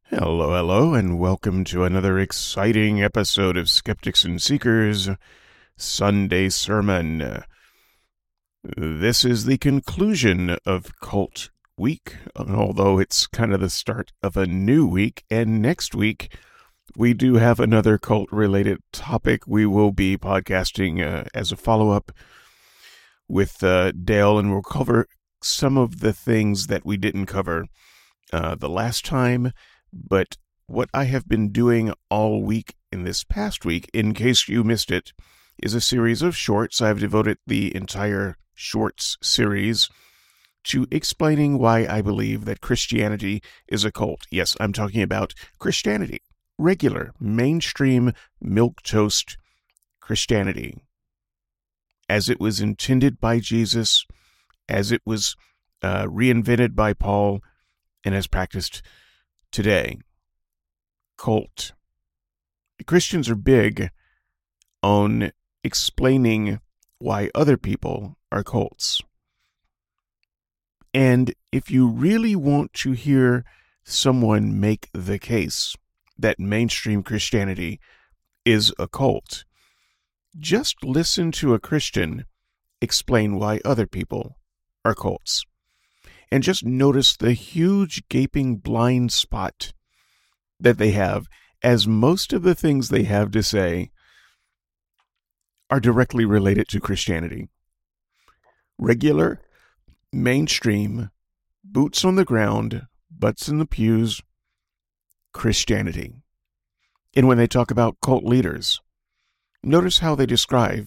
Hello, hello, and welcome to another exciting episode of Skeptics and Seekers Sunday Sermon. This is the conclusion of Cult Week, although it's kind of the start of a new week, and next week we do have another cult-related topic we will be podcasting as a follow-up with Dale, and we'll cover some of the things that we didn't cover the last time. But what I have been doing all week in this past week, in case you missed it, is a series of shorts. I've devoted the entire shorts series to explaining why I believe that Christianity is a cult. Yes, I'm talking about Christianity. Regular, mainstream, milquetoast Christianity. As it was intended by Jesus, as it was reinvented by Paul, and as practiced today. Cult. Christians are big on explaining why other people are cults. And if you really want to hear someone make the case that mainstream Christianity is a cult, just listen to a Christian explain why other people are cults. And just notice the huge gaping blind spot that they have, as most of the things they have to say are directly related to Christianity. Regular, mainstream, boots on the ground, butts in the pews, Christianity. And when they talk about cult leaders, notice how they describe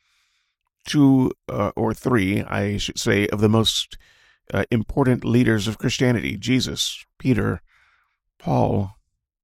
two or three, I should say, of the most important leaders of Christianity: Jesus, Peter, Paul,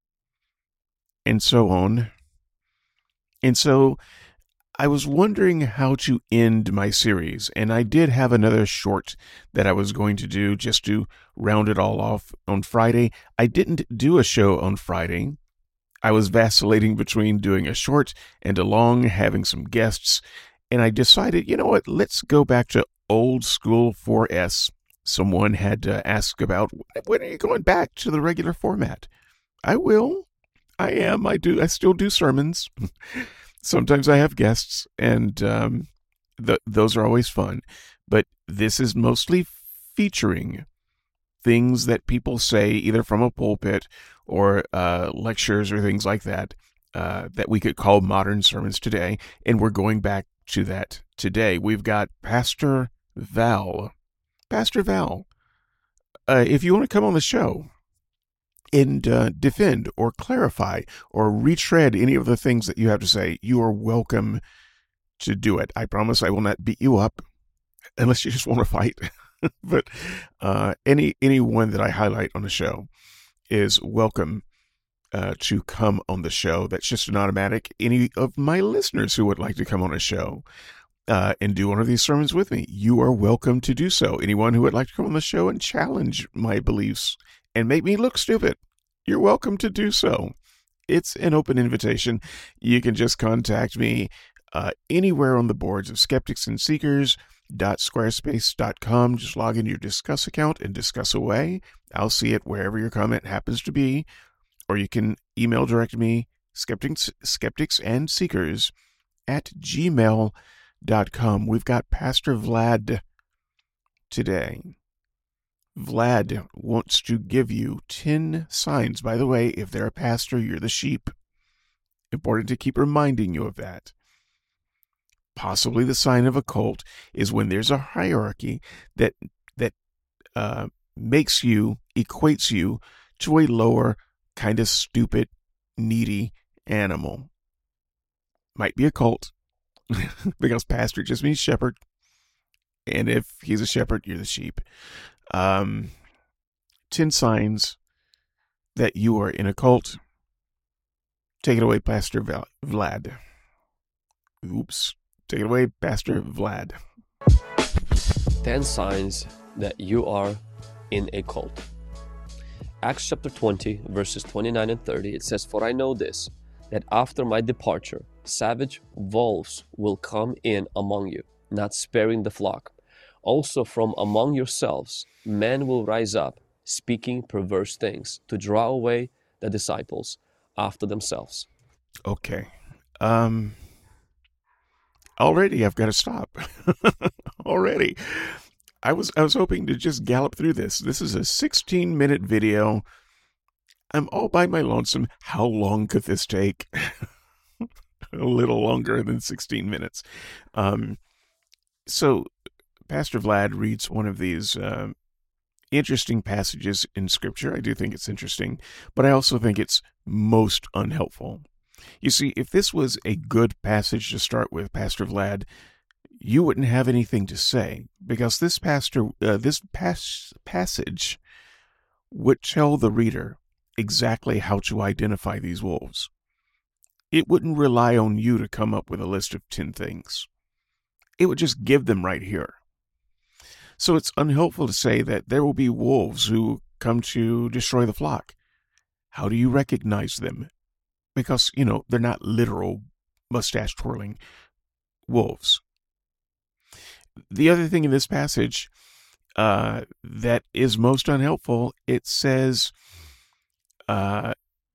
and so on. And so I was wondering how to end my series, and I did have another short that I was going to do just to round it all off on Friday. I didn't do a show on Friday. I was vacillating between doing a short and a long, having some guests, and I decided, you know what, let's go back to old school 4S. Someone had asked about, when are you going back to the regular format? I will. I am. I do. I still do sermons. Sometimes I have guests, and those are always fun. But this is mostly featuring things that people say either from a pulpit or lectures or things like that, that we could call modern sermons today. And we're going back to that today. We've got Pastor Val. Pastor Val, if you want to come on the show and defend or clarify or retread any of the things that you have to say, you are welcome to do it. I promise I will not beat you up unless you just want to fight. But anyone that I highlight on the show is welcome to come on the show. That's just an automatic. Any of my listeners who would like to come on a show and do one of these sermons with me, you are welcome to do so. Anyone who would like to come on the show and challenge my beliefs and make me look stupid, you're welcome to do so. It's an open invitation. You can just contact me anywhere on the boards of skepticsandseekers.squarespace.com. Just log into your Discuss account and discuss away. I'll see it wherever your comment happens to be. Or you can email direct me, skepticsandseekers@gmail.com. We've got Pastor Vlad today. Vlad wants to give you 10 signs. By the way, if they're a pastor, you're the sheep. Important to keep reminding you of that. Possibly the sign of a cult is when there's a hierarchy that equates you to a lower, kind of stupid, needy animal. Might be a cult, because pastor just means shepherd. And if he's a shepherd, you're the sheep. 10 signs that you are in a cult. Take it away, Pastor Vlad. Oops. Take it away, Pastor Vlad. 10 signs that you are in a cult. Acts chapter 20, verses 29 and 30, it says, "For I know this, that after my departure, savage wolves will come in among you, not sparing the flock. Also from among yourselves, men will rise up, speaking perverse things, to draw away the disciples after themselves. Okay. Already I've got to stop. Already. I was hoping to just gallop through this. This is a 16-minute video. I'm all by my lonesome. How long could this take? A little longer than 16 minutes. So Pastor Vlad reads one of these interesting passages in Scripture. I do think it's interesting, but I also think it's most unhelpful. You see, if this was a good passage to start with, Pastor Vlad, you wouldn't have anything to say, because this passage would tell the reader exactly how to identify these wolves. It wouldn't rely on you to come up with a list of 10 things. It would just give them right here. So it's unhelpful to say that there will be wolves who come to destroy the flock. How do you recognize them? Because, they're not literal mustache-twirling wolves. The other thing in this passage that is most unhelpful, it says that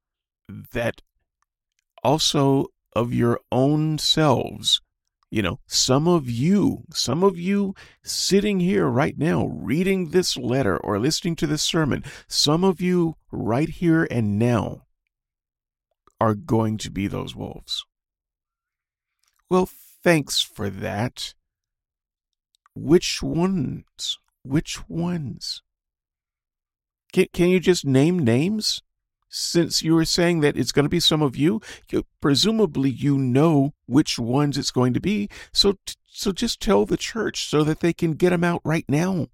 also of your own selves, some of you sitting here right now, reading this letter or listening to this sermon, some of you right here and now are going to be those wolves. Well, thanks for that. Which ones? Which ones? Can you just name names? Since you were saying that it's going to be some of you, presumably you know which ones it's going to be. So just tell the church so that they can get them out right now.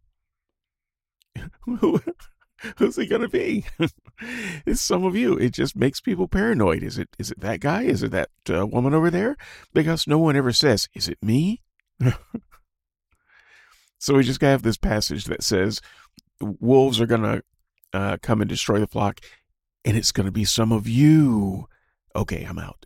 Who's it going to be? It's some of you. It just makes people paranoid. Is it that guy? Is it that woman over there? Because no one ever says, is it me? So we just got to have this passage that says wolves are going to come and destroy the flock, and it's going to be some of you. Okay, I'm out.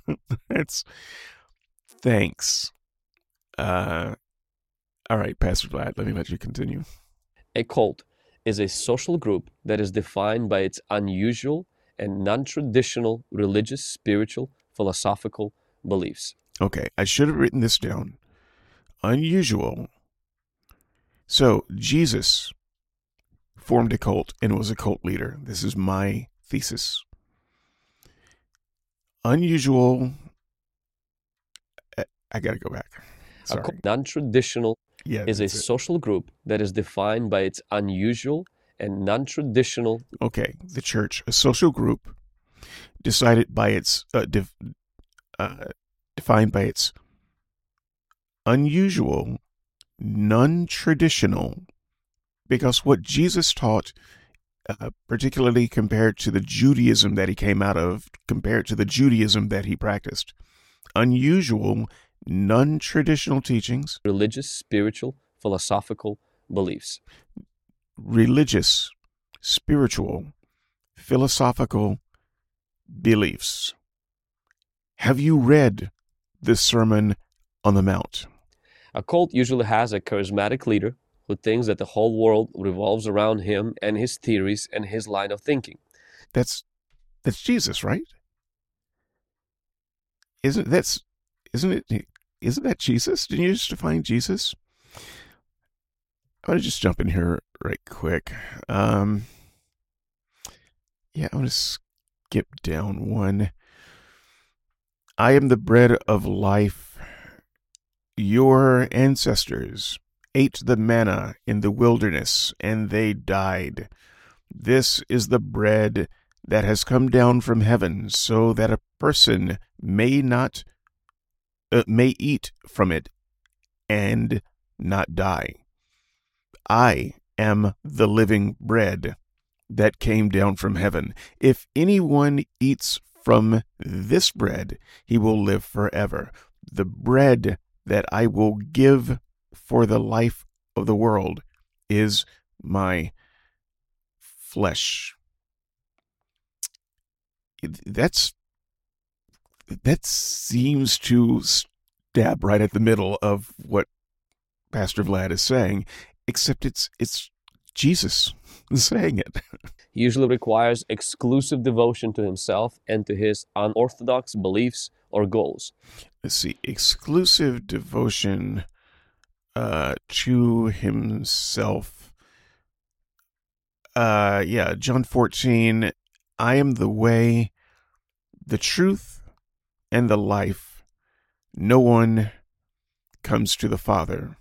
Thanks. All right, Pastor Vlad, let me let you continue. A cult is a social group that is defined by its unusual and non-traditional religious, spiritual, philosophical beliefs. Okay, I should have written this down. Unusual. So, Jesus formed a cult and was a cult leader. This is my thesis. Unusual. I got to go back. Sorry. A cult, non-traditional, is a social group that is defined by its unusual and non-traditional. Okay, the church, a social group decided by its defined by its unusual, non-traditional, because what Jesus taught, particularly compared to the Judaism that he came out of, compared to the Judaism that he practiced, unusual, non-traditional teachings, religious, spiritual, philosophical beliefs. Religious, spiritual, philosophical beliefs. Have you read the Sermon on the Mount? A cult usually has a charismatic leader who thinks that the whole world revolves around him and his theories and his line of thinking. That's Jesus, right? Isn't that Jesus? Didn't you just define Jesus? I'm going to just jump in here right quick. I'm going to skip down one. I am the bread of life. Your ancestors ate the manna in the wilderness, and they died. This is the bread that has come down from heaven, so that a person may eat from it and not die. I am the living bread that came down from heaven. If anyone eats from this bread, he will live forever. The bread that I will give for the life of the world is my flesh. That seems to stab right at the middle of what Pastor Vlad is saying, except it's Jesus saying it. He usually requires exclusive devotion to himself and to his unorthodox beliefs or goals. Let's see. Exclusive devotion to himself. Yeah, John 14. I am the way, the truth, and the life. No one comes to the Father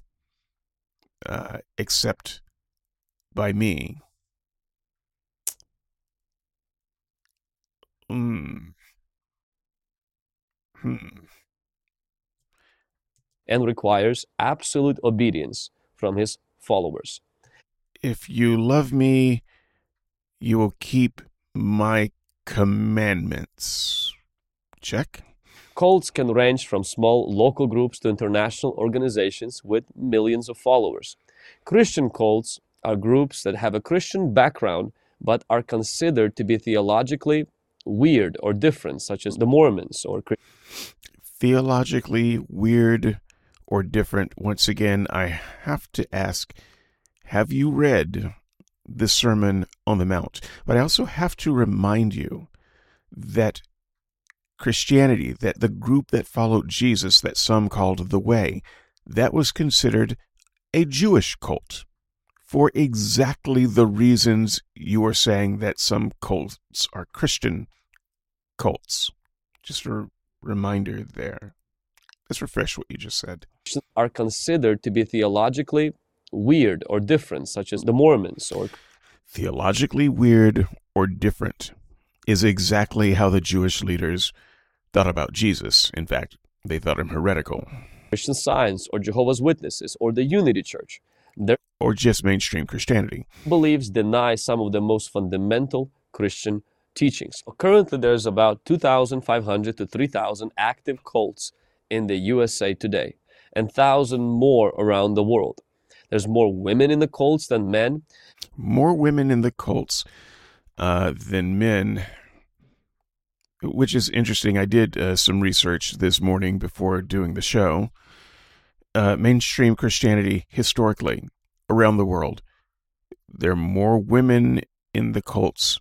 except by me. Hmm. And requires absolute obedience from his followers. If you love me, you will keep my commandments. Check. Cults can range from small local groups to international organizations with millions of followers. Christian cults are groups that have a Christian background but are considered to be theologically weird or different, such as the Mormons or Theologically weird or different. Once again, I have to ask, have you read the Sermon on the Mount? But I also have to remind you that Christianity, that the group that followed Jesus, that some called the Way, that was considered a Jewish cult for exactly the reasons you are saying that some cults are Christian cults. Just a reminder there. Let's refresh what you just said. Are considered to be theologically weird or different, such as the Mormons or Theologically weird or different is exactly how the Jewish leaders thought about Jesus. In fact, they thought him heretical. Christian Science or Jehovah's Witnesses or the Unity Church. Their Or just mainstream Christianity. beliefs deny some of the most fundamental Christian teachings. Currently, there's about 2,500 to 3,000 active cults in the USA today, and 1,000 more around the world. There's more women in the cults than men. More women in the cults than men, which is interesting. I did some research this morning before doing the show. Mainstream Christianity, historically, around the world, there are more women in the cults,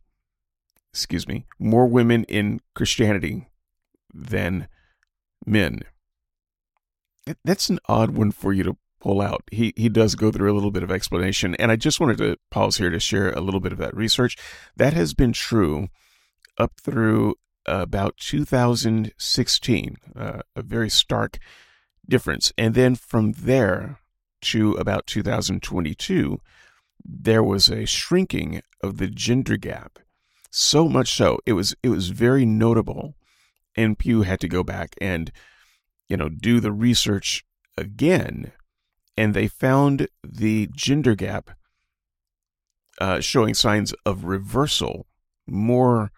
more women in Christianity than men. That's an odd one for you to pull out. He does go through a little bit of explanation, and I just wanted to pause here to share a little bit of that research. That has been true up through about 2016, a very stark difference. And then from there to about 2022, there was a shrinking of the gender gap. So much so, it was very notable. And Pew had to go back and, do the research again. And they found the gender gap showing signs of reversal. More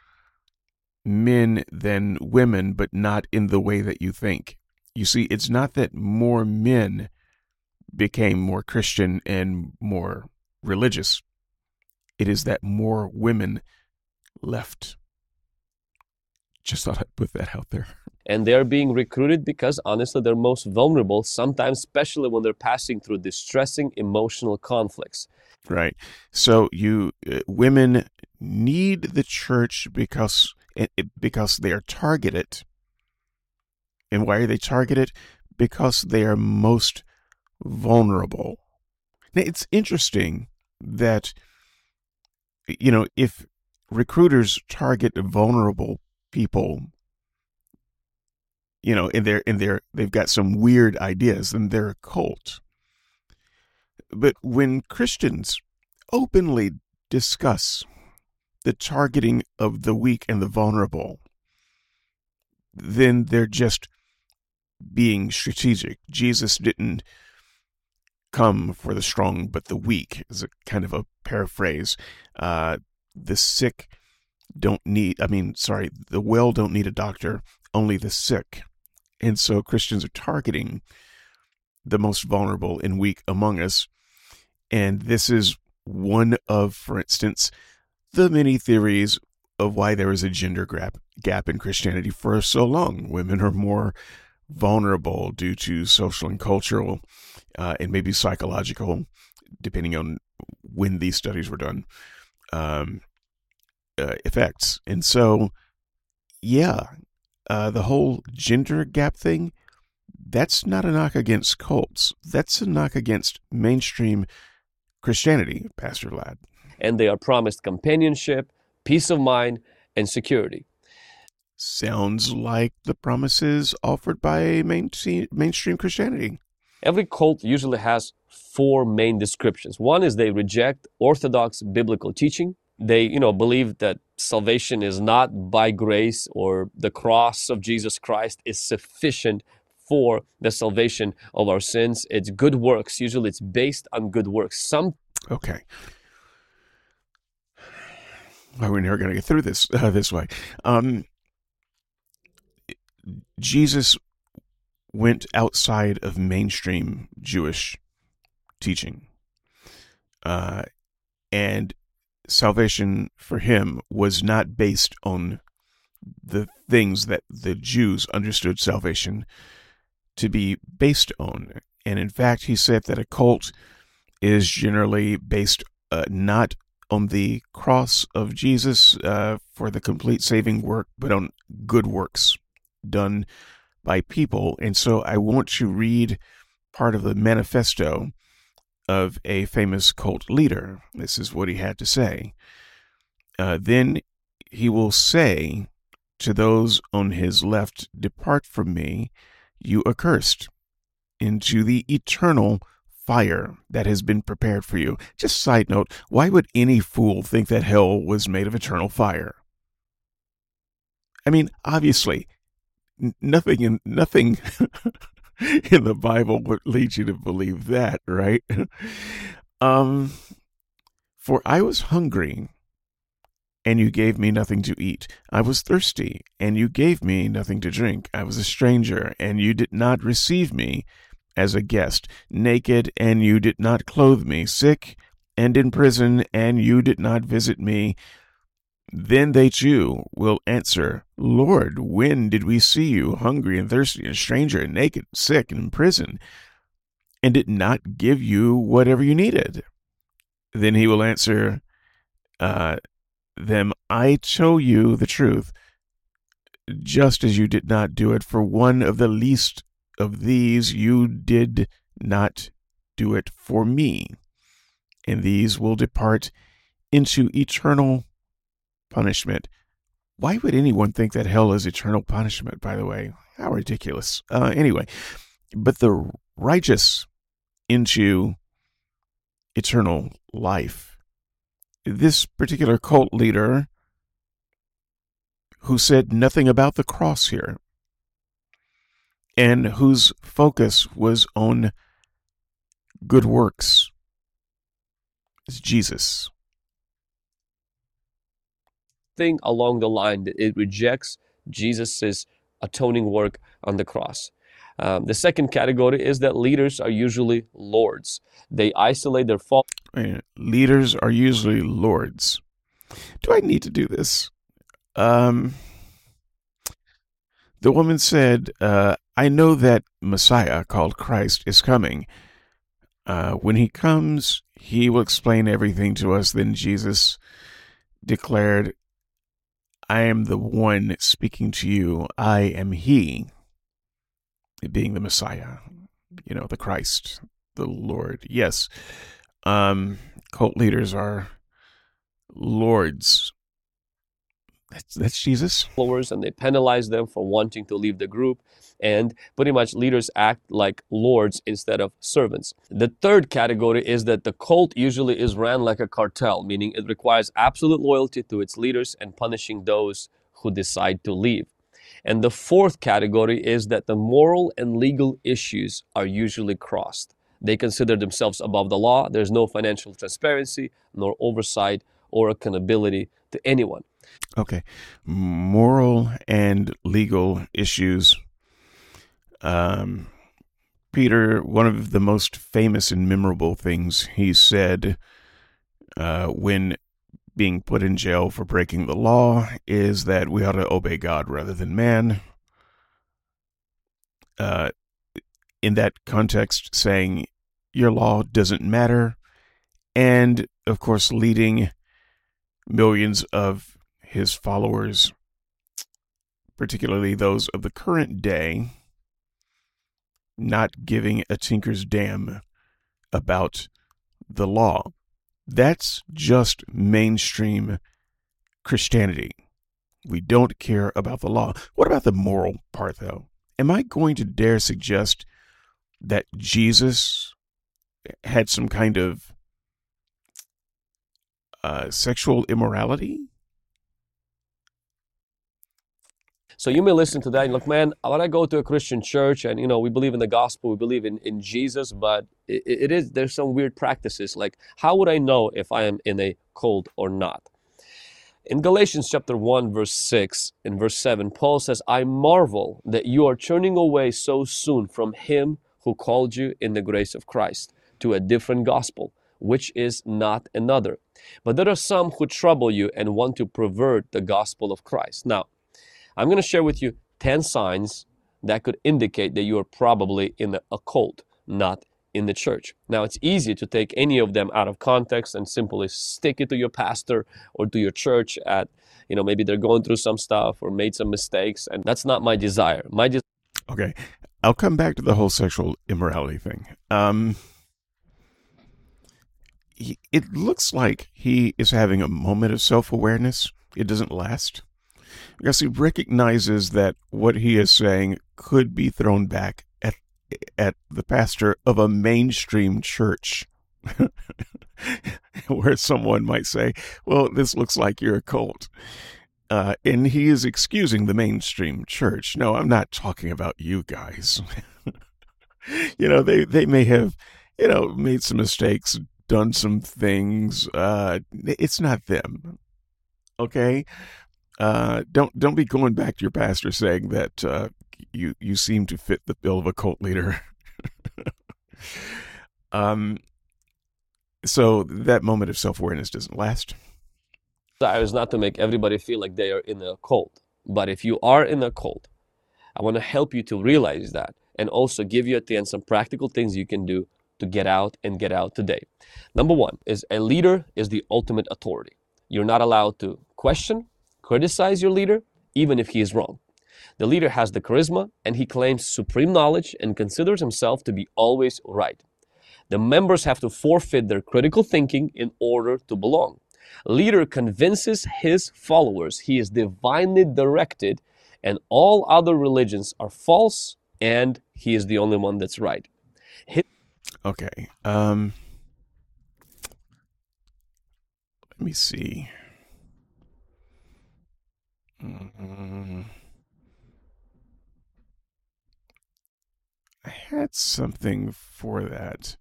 men than women, but not in the way that you think. You see, it's not that more men became more Christian and more religious. It is that more women left. Just thought I'd put that out there. And they're being recruited because, honestly, they're most vulnerable, sometimes especially when they're passing through distressing emotional conflicts. Right. So women need the church because they are targeted. And why are they targeted? Because they are most vulnerable. Now, it's interesting that, if recruiters target vulnerable people, and they've got some weird ideas, then they're a cult. But when Christians openly discuss the targeting of the weak and the vulnerable, then they're just being strategic. Jesus didn't come for the strong, but the weak, is a kind of a paraphrase. The well don't need a doctor, only the sick. And so Christians are targeting the most vulnerable and weak among us. And this is one of, for instance, the many theories of why there is a gender gap in Christianity for so long. Women are more vulnerable due to social and cultural and maybe psychological, depending on when these studies were done, effects. And so, yeah, the whole gender gap thing, that's not a knock against cults. That's a knock against mainstream Christianity, Pastor Vlad. And they are promised companionship, peace of mind, and security. Sounds like the promises offered by mainstream Christianity. Every cult usually has 4 main descriptions. One is they reject orthodox biblical teaching. They, believe that salvation is not by grace, or the cross of Jesus Christ is sufficient for the salvation of our sins. It's good works. Usually it's based on good works. Okay. Well, we're never going to get through this this way. Jesus went outside of mainstream Jewish teaching. And salvation for him was not based on the things that the Jews understood salvation to be based on. And in fact, he said that a cult is generally based not on the cross of Jesus for the complete saving work, but on good works done by people. And so I want to read part of the manifesto of a famous cult leader. This is what he had to say. Then he will say to those on his left, "Depart from me, you accursed, into the eternal fire that has been prepared for you." Just side note, why would any fool think that hell was made of eternal fire? I mean, obviously, nothing in the Bible would lead you to believe that, right? For I was hungry, and you gave me nothing to eat. I was thirsty, and you gave me nothing to drink. I was a stranger, and you did not receive me as a guest. Naked, and you did not clothe me. Sick, and in prison, and you did not visit me. Then they too will answer, "Lord, when did we see you hungry and thirsty, and a stranger, and naked, sick, and in prison, and did not give you whatever you needed?" Then he will answer them, "I tell you the truth, just as you did not do it for one of the least of these, you did not do it for me." And these will depart into eternal punishment. Why would anyone think that hell is eternal punishment, by the way? How ridiculous. Anyway, but the righteous into eternal life. This particular cult leader, who said nothing about the cross here, and whose focus was on good works, is Jesus. Thing along the line that it rejects Jesus's atoning work on the cross. The second category is that leaders are usually lords. They isolate their fault. Leaders are usually lords. Do I need to do this? The woman said, "I know that Messiah, called Christ, is coming. When he comes, he will explain everything to us." Then Jesus declared, "I am the one speaking to you. I am he," being the Messiah, the Christ, the Lord. Yes, cult leaders are lords. That's Jesus. And they penalize them for wanting to leave the group. And pretty much leaders act like lords instead of servants. The third category is that the cult usually is ran like a cartel, meaning it requires absolute loyalty to its leaders and punishing those who decide to leave. And the fourth category is that the moral and legal issues are usually crossed. They consider themselves above the law. There's no financial transparency, nor oversight or accountability to anyone. Okay. Moral and legal issues. Peter, one of the most famous and memorable things he said when being put in jail for breaking the law is that we ought to obey God rather than man. In that context, saying your law doesn't matter, and of course leading millions of his followers, particularly those of the current day, not giving a tinker's damn about the law. That's just mainstream Christianity. We don't care about the law. What about the moral part, though? Am I going to dare suggest that Jesus had some kind of sexual immorality? So you may listen to that and look, man, when I go to a Christian church and, we believe in the gospel, we believe in Jesus, but there's some weird practices. Like, how would I know if I am in a cult or not? In Galatians chapter 1, verse 6 and verse 7, Paul says, I marvel that you are turning away so soon from him who called you in the grace of Christ to a different gospel, which is not another. But there are some who trouble you and want to pervert the gospel of Christ. Now, I'm going to share with you 10 signs that could indicate that you are probably in a cult, not in the church. Now, it's easy to take any of them out of context and simply stick it to your pastor or to your church at, maybe they're going through some stuff or made some mistakes, and that's not my desire. Okay, I'll come back to the whole sexual immorality thing. It looks like he is having a moment of self-awareness. It doesn't last. Because he recognizes that what he is saying could be thrown back at the pastor of a mainstream church, where someone might say, well, this looks like you're a cult. And he is excusing the mainstream church. No, I'm not talking about you guys. They may have, made some mistakes, done some things. It's not them. Okay? Don't be going back to your pastor saying that you seem to fit the bill of a cult leader. So that moment of self-awareness doesn't last. Desire is not to make everybody feel like they are in a cult. But if you are in a cult, I want to help you to realize that and also give you at the end some practical things you can do to get out and get out today. Number one is a leader is the ultimate authority. You're not allowed to question, criticize your leader, even if he is wrong. The leader has the charisma and he claims supreme knowledge and considers himself to be always right. The members have to forfeit their critical thinking in order to belong. Leader convinces his followers he is divinely directed and all other religions are false and he is the only one that's right. Okay. Let me see. I had something for that.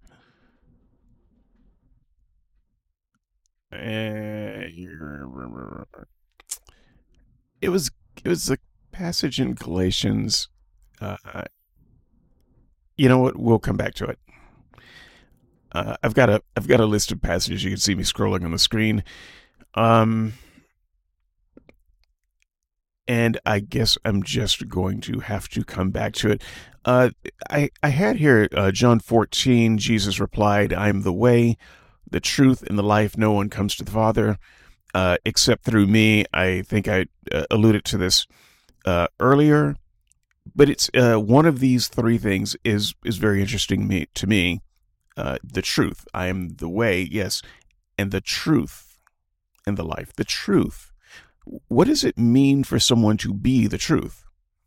It was a passage in Galatians. You know what? We'll come back to it. I've got a list of passages. You can see me scrolling on the screen. And I guess I'm just going to have to come back to it. I had here John 14. Jesus replied, "I am the way, the truth, and the life. No one comes to the Father except through me." I think I alluded to this earlier, but it's one of these three things is very interesting to me. The truth. I am the way, yes, and the truth and the life. The truth. What does it mean for someone to be the truth?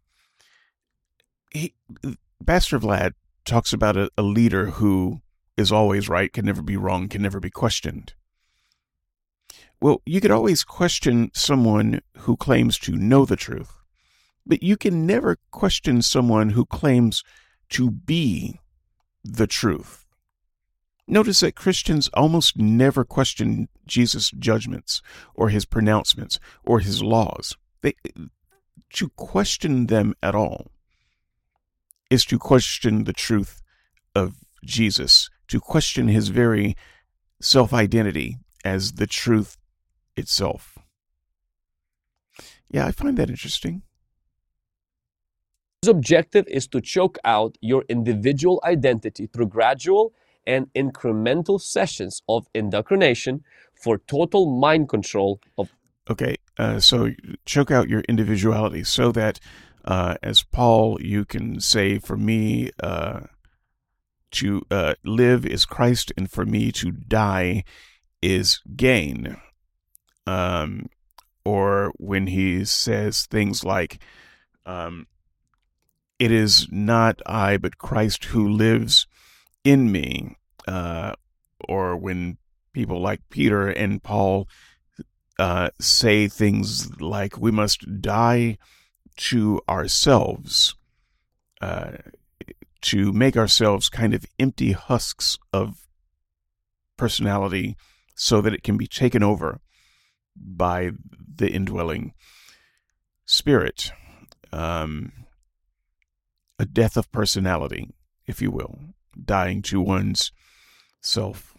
Pastor Vlad talks about a leader who is always right, can never be wrong, can never be questioned. Well, you could always question someone who claims to know the truth, but you can never question someone who claims to be the truth. Notice that Christians almost never question Jesus' judgments or his pronouncements or his laws. To question them at all is to question the truth of Jesus, to question his very self-identity as the truth itself. Yeah, I find that interesting. His objective is to choke out your individual identity through gradual and incremental sessions of indoctrination for total mind control of. Okay, So choke out your individuality so that, as Paul, you can say, for me to live is Christ, and for me to die is gain. Or when he says things like, it is not I, but Christ who lives in me. Or when people like Peter and Paul say things like, we must die to ourselves, to make ourselves kind of empty husks of personality so that it can be taken over by the indwelling Spirit. A death of personality, if you will, dying to one's self.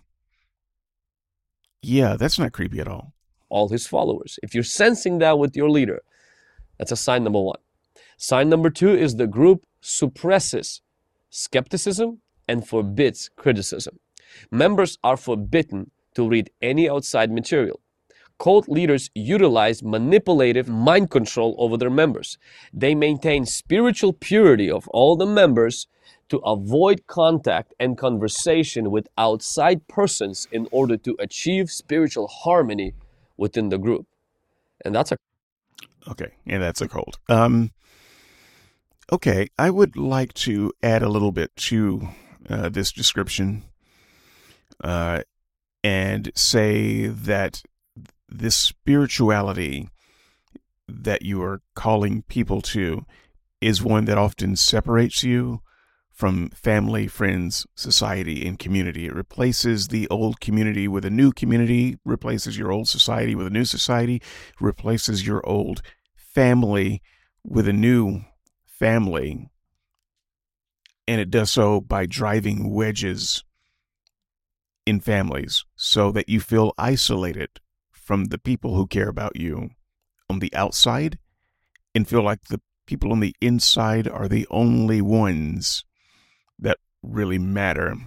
Yeah, that's not creepy at all. All his followers. If you're sensing that with your leader, that's a sign number one. Sign number two is the group suppresses skepticism and forbids criticism. Members are forbidden to read any outside material. Cult leaders utilize manipulative mind control over their members. They maintain spiritual purity of all the members to avoid contact and conversation with outside persons in order to achieve spiritual harmony within the group. And that's a cult. Okay, I would like to add a little bit to this description and say that this spirituality that you are calling people to is one that often separates you from family, friends, society, and community. It replaces the old community with a new community, replaces your old society with a new society, replaces your old family with a new family. And it does so by driving wedges in families so that you feel isolated from the people who care about you on the outside and feel like the people on the inside are the only ones that really matter.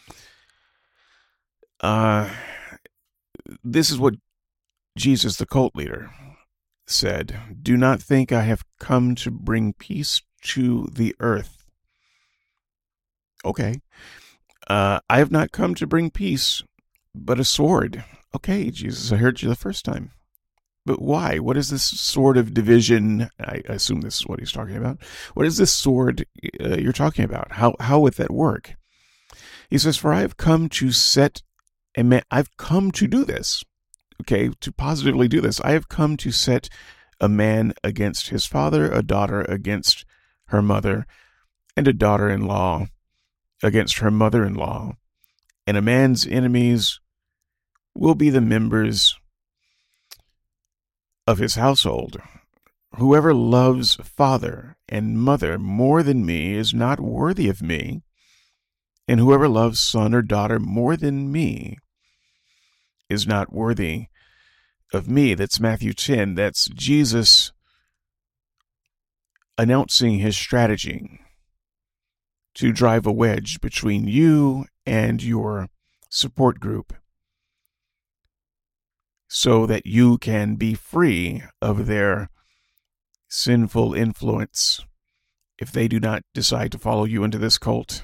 This is what Jesus, the cult leader, said. Do not think I have come to bring peace to the earth. Okay. I have not come to bring peace, but a sword. Okay, Jesus, I heard you the first time. But why? What is this sword of division? I assume this is what he's talking about. What is this sword you're talking about? How would that work? He says, for I have come to set a man. I've come to do this. Okay, to positively do this. I have come to set a man against his father, a daughter against her mother, and a daughter-in-law against her mother-in-law. And a man's enemies will be the members of his household. Whoever loves father and mother more than me is not worthy of me, and whoever loves son or daughter more than me is not worthy of me. That's Matthew 10. That's Jesus announcing his strategy to drive a wedge between you and your support group so that you can be free of their sinful influence if they do not decide to follow you into this cult.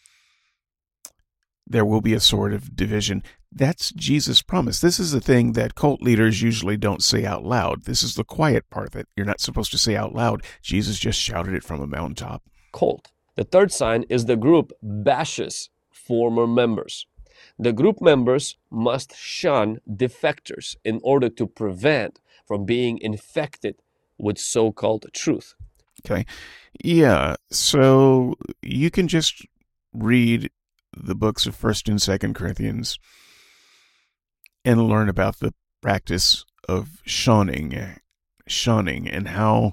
There will be a sword of division. That's Jesus' promise. This is the thing that cult leaders usually don't say out loud. This is the quiet part that you're not supposed to say out loud. Jesus just shouted it from a mountaintop. Cult. The third sign is the group bashes former members. The group members must shun defectors in order to prevent from being infected with so-called truth. Okay. Yeah. So you can just read the books of 1st and 2nd Corinthians and learn about the practice of shunning and how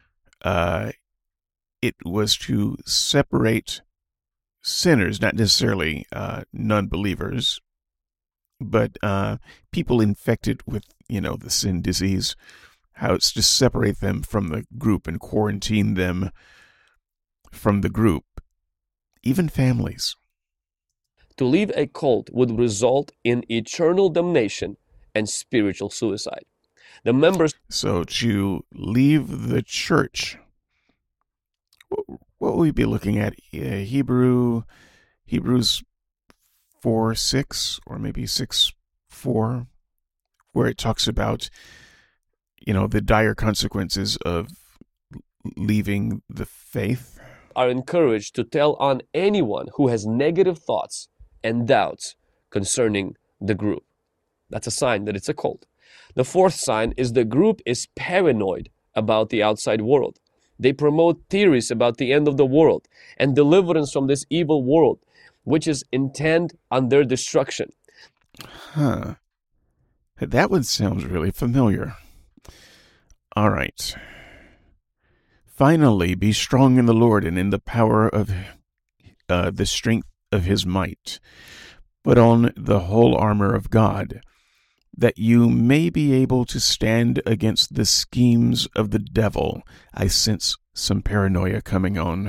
it was to separate sinners, not necessarily non-believers, but people infected with, the sin disease, how it's to separate them from the group and quarantine them from the group, even families. To leave a cult would result in eternal damnation and spiritual suicide. The members So to leave the church, what will we be looking at? Hebrews 4:6, or maybe 6:4, where it talks about, the dire consequences of leaving the faith. are encouraged to tell on anyone who has negative thoughts and doubts concerning the group. That's a sign that it's a cult. The fourth sign is the group is paranoid about the outside world. They promote theories about the end of the world and deliverance from this evil world, which is intent on their destruction. Huh. That one sounds really familiar. All right. Finally, be strong in the Lord and in the power of the strength of his might. Put on the whole armor of God, that you may be able to stand against the schemes of the devil. I sense some paranoia coming on.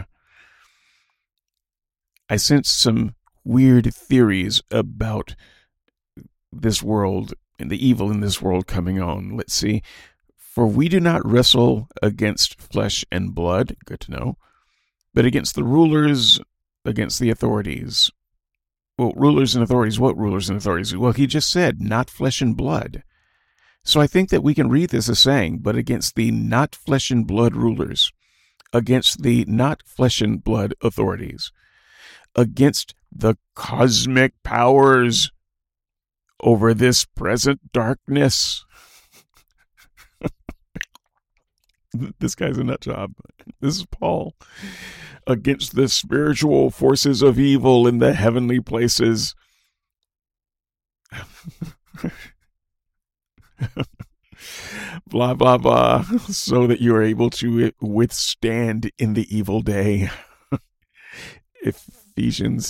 I sense some weird theories about this world and the evil in this world coming on. Let's see. For we do not wrestle against flesh and blood, good to know, but against the rulers, against the authorities. Well, rulers and authorities, what rulers and authorities? Well, he just said, not flesh and blood. So I think that we can read this as saying, but against the not flesh and blood rulers, against the not flesh and blood authorities, against the cosmic powers over this present darkness. This guy's a nut job. This is Paul. Against the spiritual forces of evil in the heavenly places. Blah, blah, blah. So that you are able to withstand in the evil day. Ephesians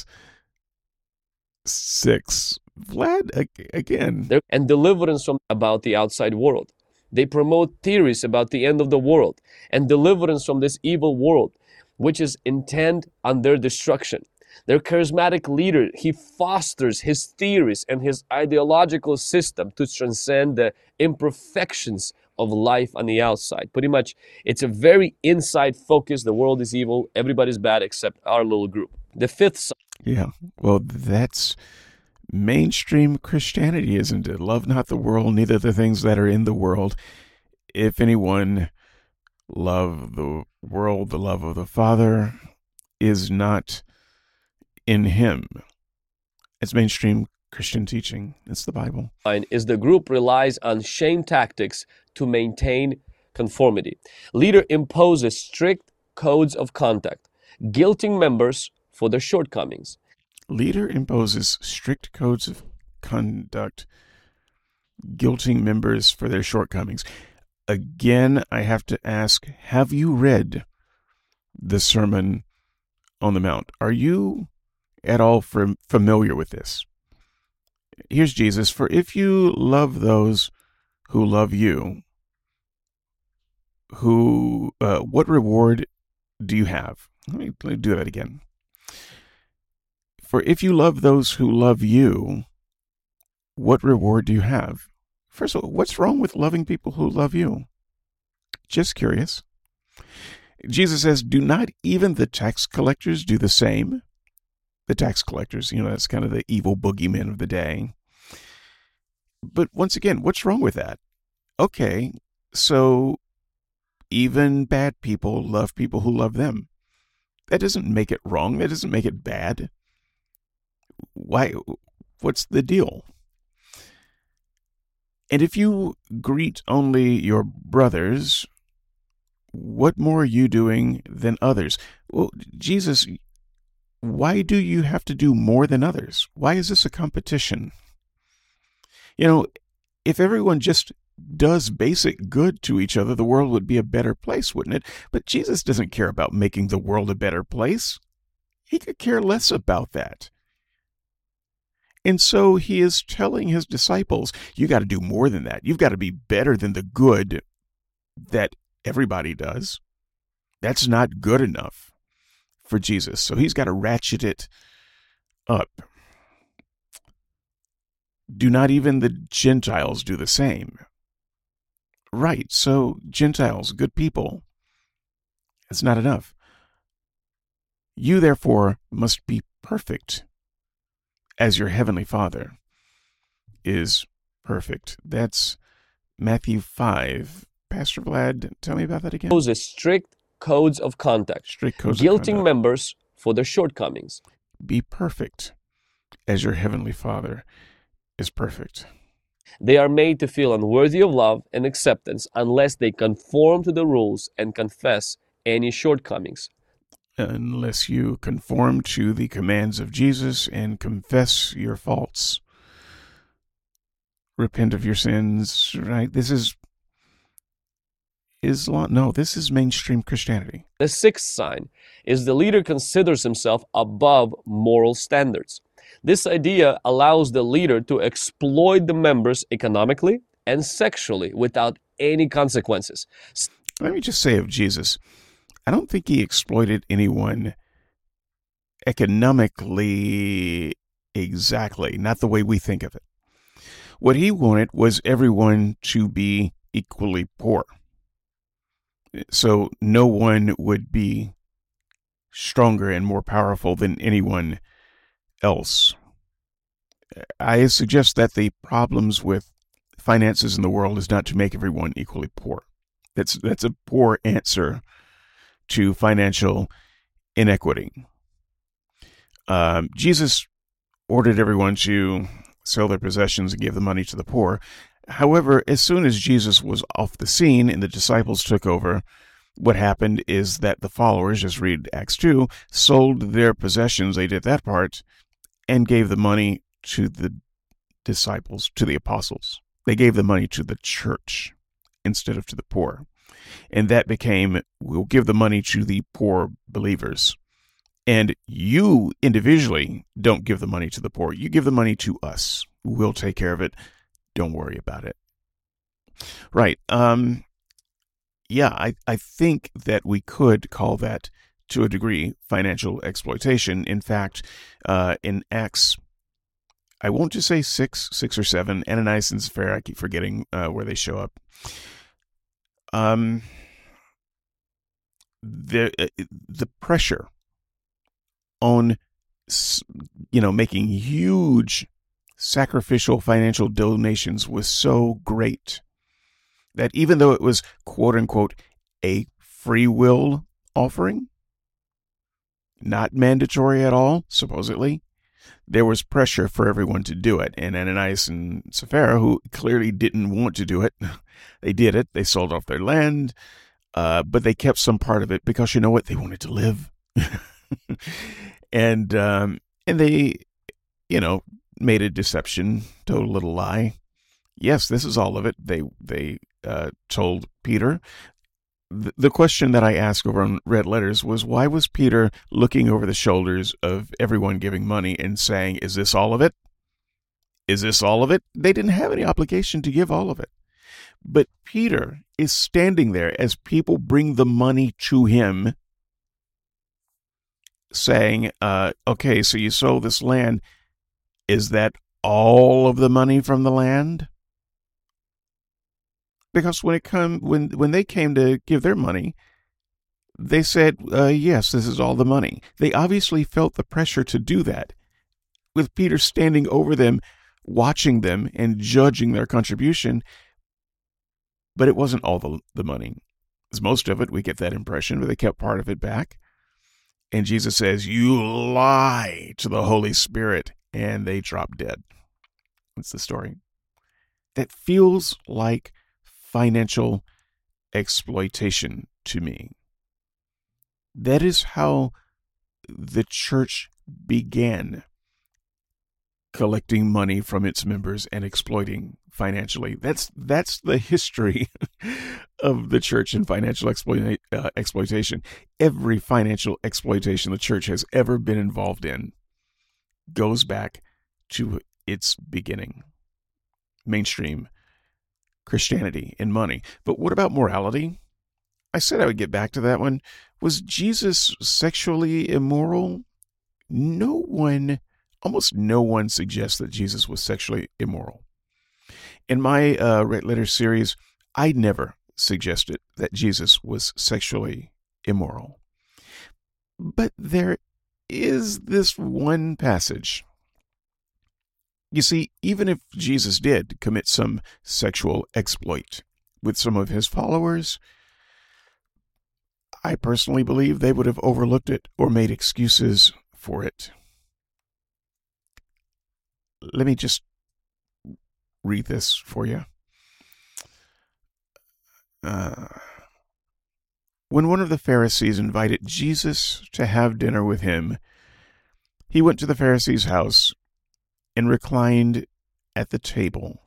6. Vlad, again. And deliverance from about the outside world. They promote theories about the end of the world and deliverance from this evil world, which is intent on their destruction. Their charismatic leader, he fosters his theories and his ideological system to transcend the imperfections of life on the outside. Pretty much, it's a very inside focus. The world is evil. Everybody's bad except our little group. The fifth sign. Yeah, well, that's mainstream Christianity, isn't it? Love not the world, neither the things that are in the world. If anyone love the world, the love of the Father is not in him. It's mainstream Christian teaching. It's the Bible. Is the group relies on shame tactics to maintain conformity. Leader imposes strict codes of conduct, guilting members for their shortcomings. Leader imposes strict codes of conduct, guilting members for their shortcomings. Again, I have to ask, have you read the Sermon on the Mount? Are you at all familiar with this? Here's Jesus. For if you love those who love you, what reward do you have? Let me do that again. For if you love those who love you, what reward do you have? First of all, what's wrong with loving people who love you? Just curious. Jesus says, do not even the tax collectors do the same? The tax collectors, that's kind of the evil boogeymen of the day. But once again, what's wrong with that? Okay, so even bad people love people who love them. That doesn't make it wrong. That doesn't make it bad. Why? What's the deal? And if you greet only your brothers, what more are you doing than others? Well, Jesus, why do you have to do more than others? Why is this a competition? If everyone just does basic good to each other, the world would be a better place, wouldn't it? But Jesus doesn't care about making the world a better place. He could care less about that. And so he is telling his disciples, you got to do more than that. You've got to be better than the good that everybody does. That's not good enough for Jesus. So he's got to ratchet it up. Do not even the Gentiles do the same? Right. So Gentiles, good people, it's not enough. You therefore must be perfect as your heavenly Father is perfect. That's Matthew 5. Pastor Vlad, tell me about that again. Moses strict codes of conduct, Strict codes of guilting conduct. members for their shortcomings. Be perfect as your heavenly Father is perfect. They are made to feel unworthy of love and acceptance unless they conform to the rules and confess any shortcomings. Unless you conform to the commands of Jesus and confess your faults. Repent of your sins, right? This is Islam. No, this is mainstream Christianity. The sixth sign is the leader considers himself above moral standards. This idea allows the leader to exploit the members economically and sexually without any consequences. Let me just say of Jesus, I don't think he exploited anyone economically exactly, not the way we think of it. What he wanted was everyone to be equally poor. So no one would be stronger and more powerful than anyone else. I suggest that the problems with finances in the world is not to make everyone equally poor. That's a poor answer to financial inequity. Jesus ordered everyone to sell their possessions and give the money to the poor. However, as soon as Jesus was off the scene and the disciples took over, what happened is that the followers, just read Acts 2, sold their possessions, they did that part, and gave the money to the disciples, to the apostles. They gave the money to the church instead of to the poor. And that became, we'll give the money to the poor believers. And you individually don't give the money to the poor. You give the money to us. We'll take care of it. Don't worry about it. Right. Yeah, I think that we could call that, to a degree, financial exploitation. In fact, in Acts, I won't just say 6 or 7, Ananias and Sapphira, I keep forgetting where they show up. The pressure on, making huge sacrificial financial donations was so great that even though it was, quote unquote, a free will offering, not mandatory at all, supposedly, there was pressure for everyone to do it. And Ananias and Sapphira, who clearly didn't want to do it, they did it. They sold off their land, but they kept some part of it because, you know what, they wanted to live. And they, made a deception, told a little lie. Yes, this is all of it. They told Peter. The question that I asked over on Red Letters was, why was Peter looking over the shoulders of everyone giving money and saying, is this all of it? Is this all of it? They didn't have any obligation to give all of it. But Peter is standing there as people bring the money to him, saying, okay, so you sold this land. Is that all of the money from the land? Because when they came to give their money, they said, yes, this is all the money. They obviously felt the pressure to do that, with Peter standing over them, watching them and judging their contribution. But it wasn't all the money. It's most of it, we get that impression, but they kept part of it back. And Jesus says, you lie to the Holy Spirit. And they drop dead. That's the story. That feels like financial exploitation to me. That is how the church began, collecting money from its members and exploiting financially. That's the history of the church and financial exploitation. Every financial exploitation the church has ever been involved in goes back to its beginning. Mainstream Christianity and money. But what about morality? I said I would get back to that one. Was Jesus sexually immoral? Almost no one suggests that Jesus was sexually immoral. In my Red Letter series, I never suggested that Jesus was sexually immoral. But there is this one passage. You see, even if Jesus did commit some sexual exploit with some of his followers, I personally believe they would have overlooked it or made excuses for it. Let me just read this for you. When one of the Pharisees invited Jesus to have dinner with him, he went to the Pharisee's house and reclined at the table.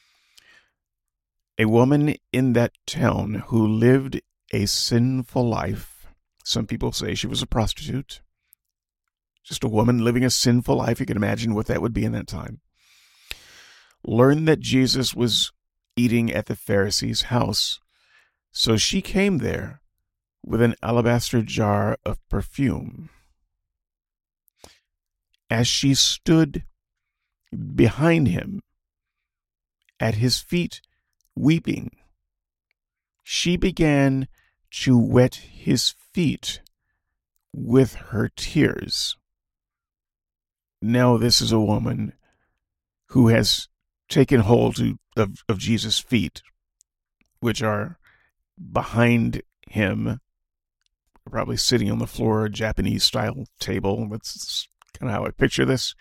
A woman in that town who lived a sinful life, some people say she was a prostitute, just a woman living a sinful life, you can imagine what that would be in that time, learned that Jesus was eating at the Pharisee's house. So she came there with an alabaster jar of perfume. As she stood behind him at his feet weeping, she began to wet his feet with her tears. Now this is a woman who has taken hold of Jesus' feet, which are behind him, probably sitting on the floor, a Japanese-style table. That's kind of how I picture this.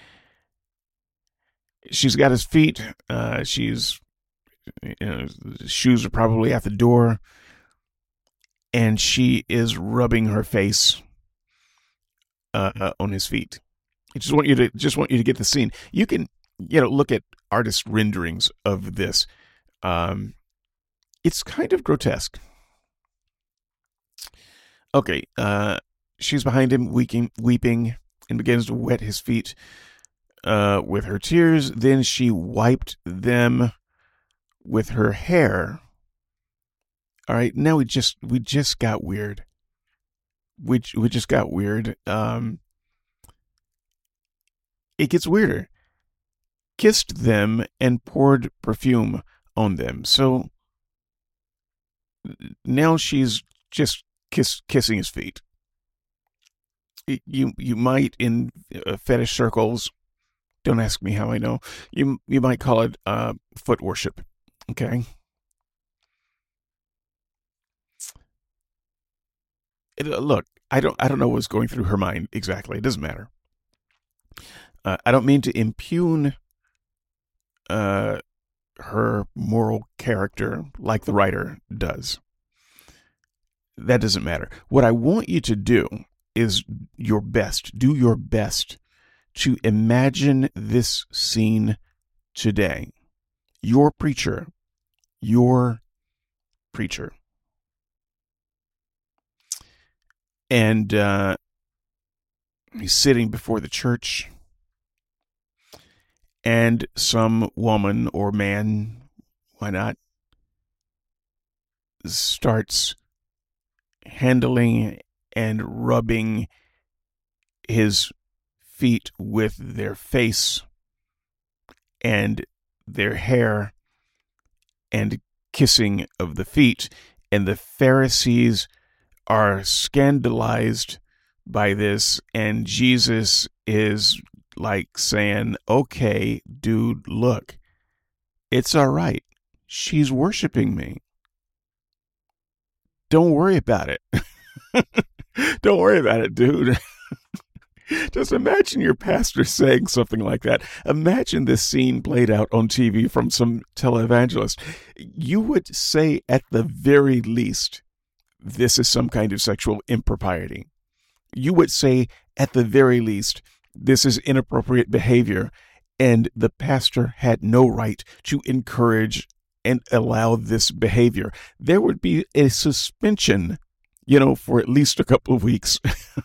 She's got his feet. Shoes are probably at the door, and she is rubbing her face on his feet. I just want you to get the scene. You can look at artist renderings of this. It's kind of grotesque. Okay, she's behind him, weeping, and begins to wet his feet with her tears. Then she wiped them with her hair. All right, now we just got weird. We just got weird. It gets weirder. Kissed them and poured perfume on them. So now she's just kissing his feet. You might, in fetish circles, don't ask me how I know, you might call it foot worship. Okay. Look, I don't know what's going through her mind exactly. It doesn't matter. I don't mean to impugn her moral character like the writer does. That doesn't matter. What I want you to do is do your best to imagine this scene today. Your preacher. And he's sitting before the church, and some woman or man, why not, starts handling and rubbing his feet with their face and their hair and kissing of the feet. And the Pharisees are scandalized by this, and Jesus is like saying, okay, dude, look, it's all right. She's worshiping me. Don't worry about it. Don't worry about it, dude. Just imagine your pastor saying something like that. Imagine this scene played out on TV from some televangelist. You would say, at the very least, this is some kind of sexual impropriety. You would say, at the very least, this is inappropriate behavior, and the pastor had no right to encourage and allow this behavior. There would be a suspension, for at least a couple of weeks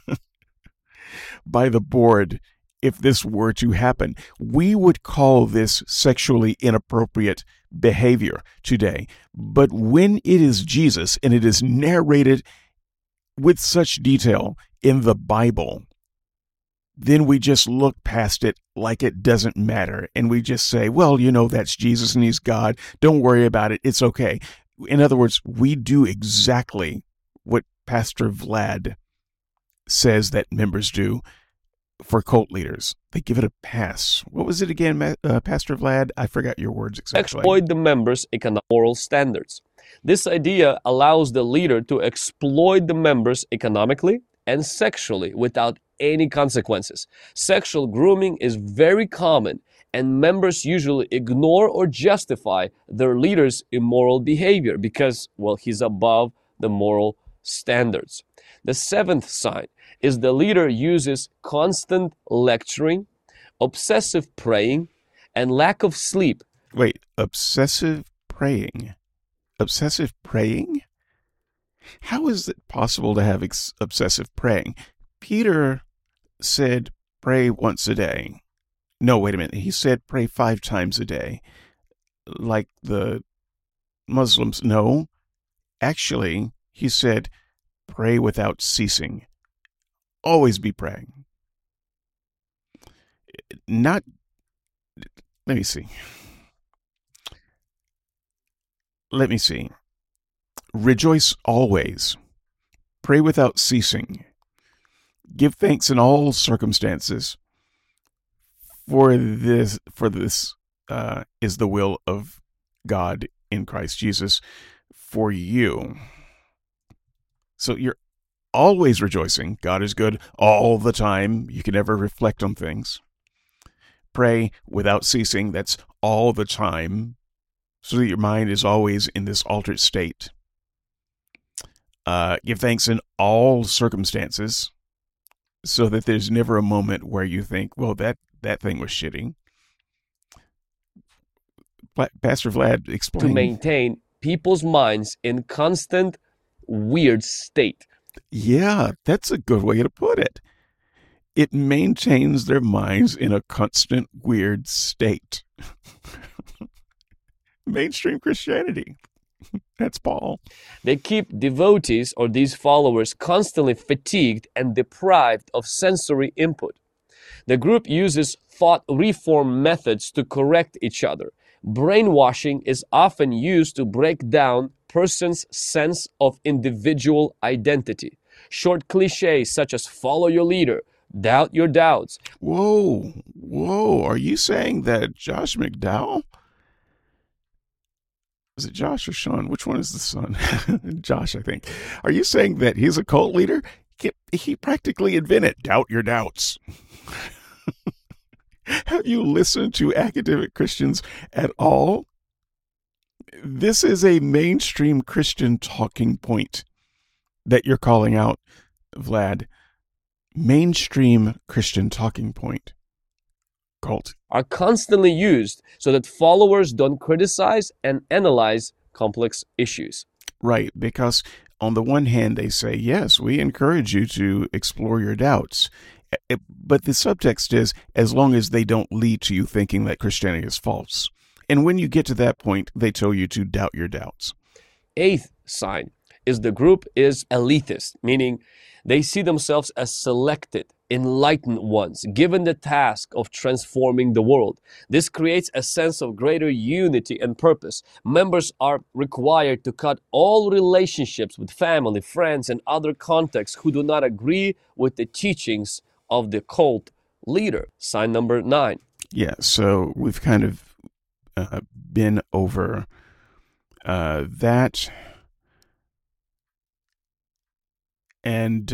by the board if this were to happen. We would call this sexually inappropriate behavior today. But when it is Jesus and it is narrated with such detail in the Bible, then we just look past it like it doesn't matter. And we just say, well, that's Jesus and he's God. Don't worry about it. It's okay. In other words, we do exactly what Pastor Vlad says that members do for cult leaders. They give it a pass. What was it again, Pastor Vlad? I forgot your words exactly. Exploit the members' economic moral standards. This idea allows the leader to exploit the members economically and sexually without any consequences. Sexual grooming is very common, and members usually ignore or justify their leader's immoral behavior because, well, he's above the moral standards. The seventh sign is the leader uses constant lecturing, obsessive praying, and lack of sleep. Wait, obsessive praying? Obsessive praying? How is it possible to have obsessive praying? Peter said pray once a day. No, wait a minute. He said pray 5 times a day. Like the Muslims. No, actually, he said pray without ceasing. Always be praying. Let me see. Rejoice always. Pray without ceasing. Give thanks in all circumstances. For this is the will of God in Christ Jesus for you. So you're always rejoicing. God is good all the time. You can never reflect on things. Pray without ceasing. That's all the time, so that your mind is always in this altered state. Give thanks in all circumstances, so that there's never a moment where you think, well, that thing was shitty. Pastor Vlad explained. To maintain people's minds in constant weird state. Yeah, that's a good way to put it. It maintains their minds in a constant weird state. Mainstream Christianity. That's Paul. They keep devotees or these followers constantly fatigued and deprived of sensory input. The group uses thought reform methods to correct each other. Brainwashing is often used to break down person's sense of individual identity. Short cliches such as follow your leader, doubt your doubts. Whoa. Are you saying that Josh McDowell? Is it Josh or Sean? Which one is the son? Josh, I think. Are you saying that he's a cult leader? He practically invented doubt your doubts. Have you listened to academic Christians at all? This is a mainstream Christian talking point that you're calling out, Vlad. Mainstream Christian talking point. Cult. Are constantly used so that followers don't criticize and analyze complex issues. Right, because on the one hand, they say, yes, we encourage you to explore your doubts. But the subtext is, as long as they don't lead to you thinking that Christianity is false. And when you get to that point, they tell you to doubt your doubts. Eighth sign is the group is elitist, meaning they see themselves as selected, enlightened ones, given the task of transforming the world. This creates a sense of greater unity and purpose. Members are required to cut all relationships with family, friends, and other contacts who do not agree with the teachings of the cult leader. Sign number 9. Yeah, so we've kind of been over that. And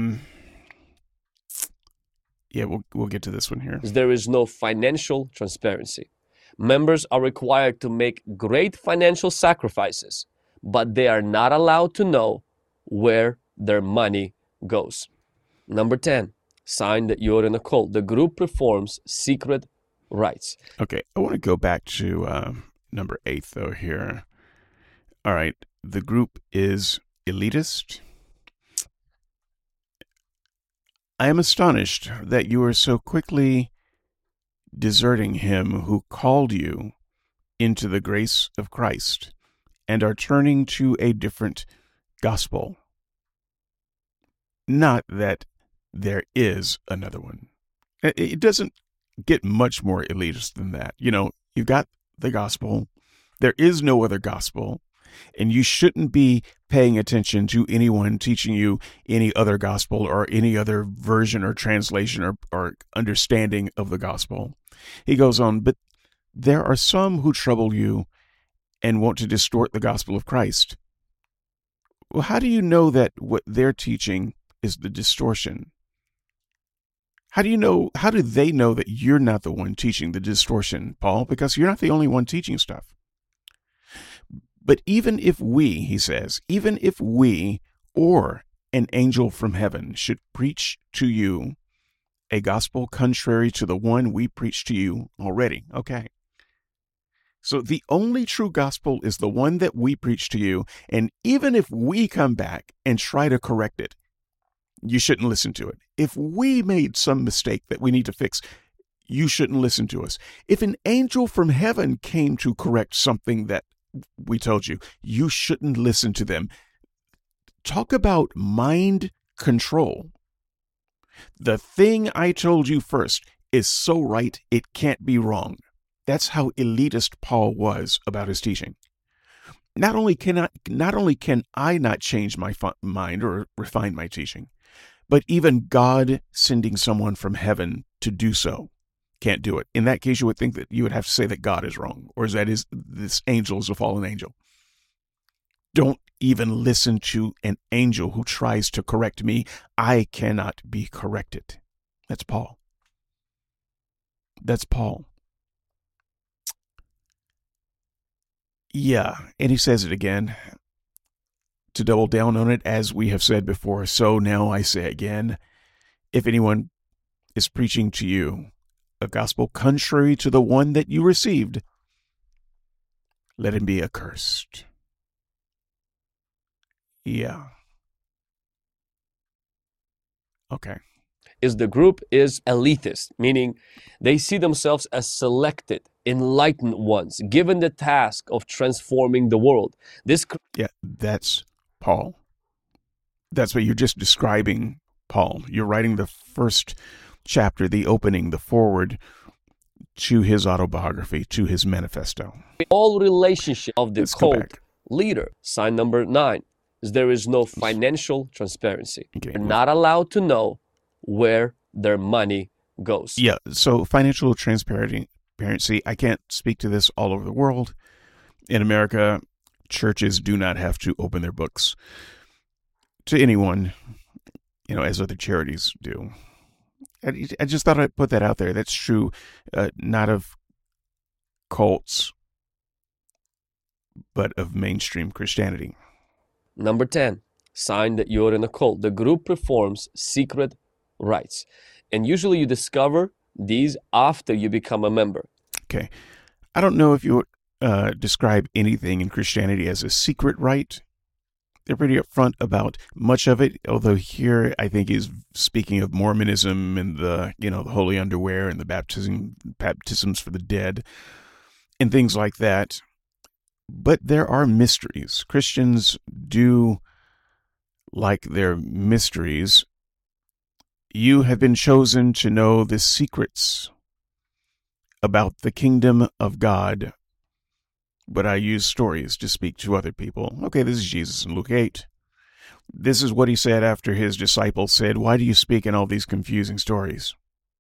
yeah, we'll get to this one here. There is no financial transparency. Members are required to make great financial sacrifices, but they are not allowed to know where their money goes. Number 10, sign that you're in a cult. The group performs secret rites. Okay, I want to go back to number 8, though, here. All right, the group is elitist. I am astonished that you are so quickly deserting him who called you into the grace of Christ and are turning to a different gospel. Not that there is another one. It doesn't get much more elitist than that. You know, you've got the gospel. There is no other gospel. And you shouldn't be paying attention to anyone teaching you any other gospel or any other version or translation or understanding of the gospel. He goes on, but there are some who trouble you and want to distort the gospel of Christ. Well, how do you know that what they're teaching is the distortion? How do they know that you're not the one teaching the distortion, Paul? Because you're not the only one teaching stuff. But even if we, he says, even if we or an angel from heaven should preach to you a gospel contrary to the one we preach to you already. Okay. So the only true gospel is the one that we preach to you. And even if we come back and try to correct it, you shouldn't listen to it. If we made some mistake that we need to fix, you shouldn't listen to us. If an angel from heaven came to correct something that we told you, you shouldn't listen to them. Talk about mind control. The thing I told you first is so right, it can't be wrong. That's how elitist Paul was about his teaching. Not only can I not change my mind or refine my teaching, but even God sending someone from heaven to do so can't do it. In that case, you would think that you would have to say that God is wrong, or this angel is a fallen angel. Don't even listen to an angel who tries to correct me. I cannot be corrected. That's Paul. That's Paul. Yeah, and he says it again to double down on it, as we have said before. So now I say again, if anyone is preaching to you a gospel contrary to the one that you received, let him be accursed. Yeah. Okay. The group is elitist, meaning they see themselves as selected, enlightened ones, given the task of transforming the world. Yeah, that's Paul. That's what you're just describing, Paul. You're writing the first chapter, the opening, the foreword to his autobiography, to his manifesto. All relationship of the cult leader. Sign number 9 is there is no financial transparency. Okay. They're not allowed to know where their money goes. Yeah, so financial transparency, I can't speak to this all over the world. In America, churches do not have to open their books to anyone, as other charities do. I just thought I'd put that out there. That's true, not of cults, but of mainstream Christianity. Number 10, sign that you're in a cult. The group performs secret rites. And usually you discover these after you become a member. Okay. I don't know if you describe anything in Christianity as a secret rite. They're pretty upfront about much of it, although here I think he's speaking of Mormonism and the holy underwear and the baptisms for the dead and things like that. But there are mysteries. Christians do like their mysteries. You have been chosen to know the secrets about the kingdom of God, but I use stories to speak to other people. Okay, this is Jesus in Luke 8. This is what he said after his disciples said, "Why do you speak in all these confusing stories?"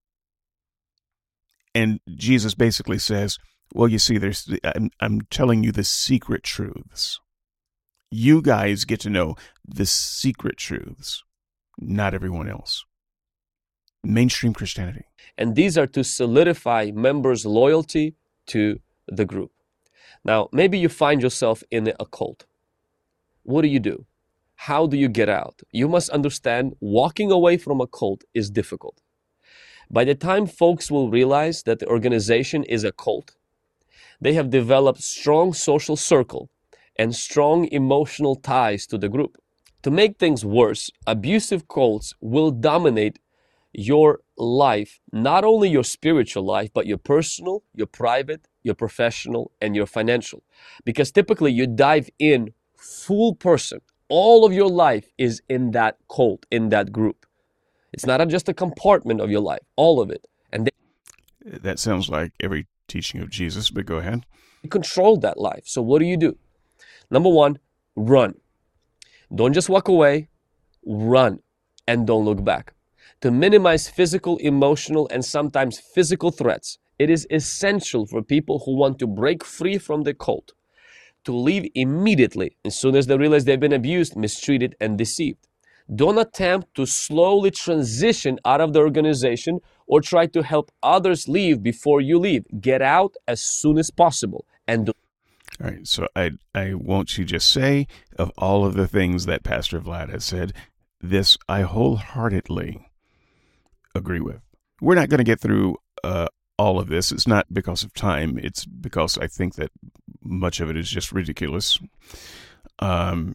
And Jesus basically says, well, you see, I'm telling you the secret truths. You guys get to know the secret truths, not everyone else. Mainstream Christianity. And these are to solidify members' loyalty to the group. Now, maybe you find yourself in a cult. What do? How do you get out? You must understand walking away from a cult is difficult. By the time folks will realize that the organization is a cult, they have developed strong social circle and strong emotional ties to the group. To make things worse, abusive cults will dominate your life, not only your spiritual life, but your personal, your private, your professional, and your financial. Because typically you dive in full person. All of your life is in that cult, in that group. It's not just a compartment of your life, all of it. And that sounds like every teaching of Jesus, but go ahead. They control that life. So what do? Number one, run. Don't just walk away, run, and don't look back. To minimize physical, emotional, and sometimes physical threats, it is essential for people who want to break free from the cult to leave immediately as soon as they realize they've been abused, mistreated, and deceived. Don't attempt to slowly transition out of the organization or try to help others leave before you leave. Get out as soon as possible. And do All right, so I want you just say, of all of the things that Pastor Vlad has said, this I wholeheartedly agree with. We're not going to get through all of this. It's not because of time. It's because I think that much of it is just ridiculous, and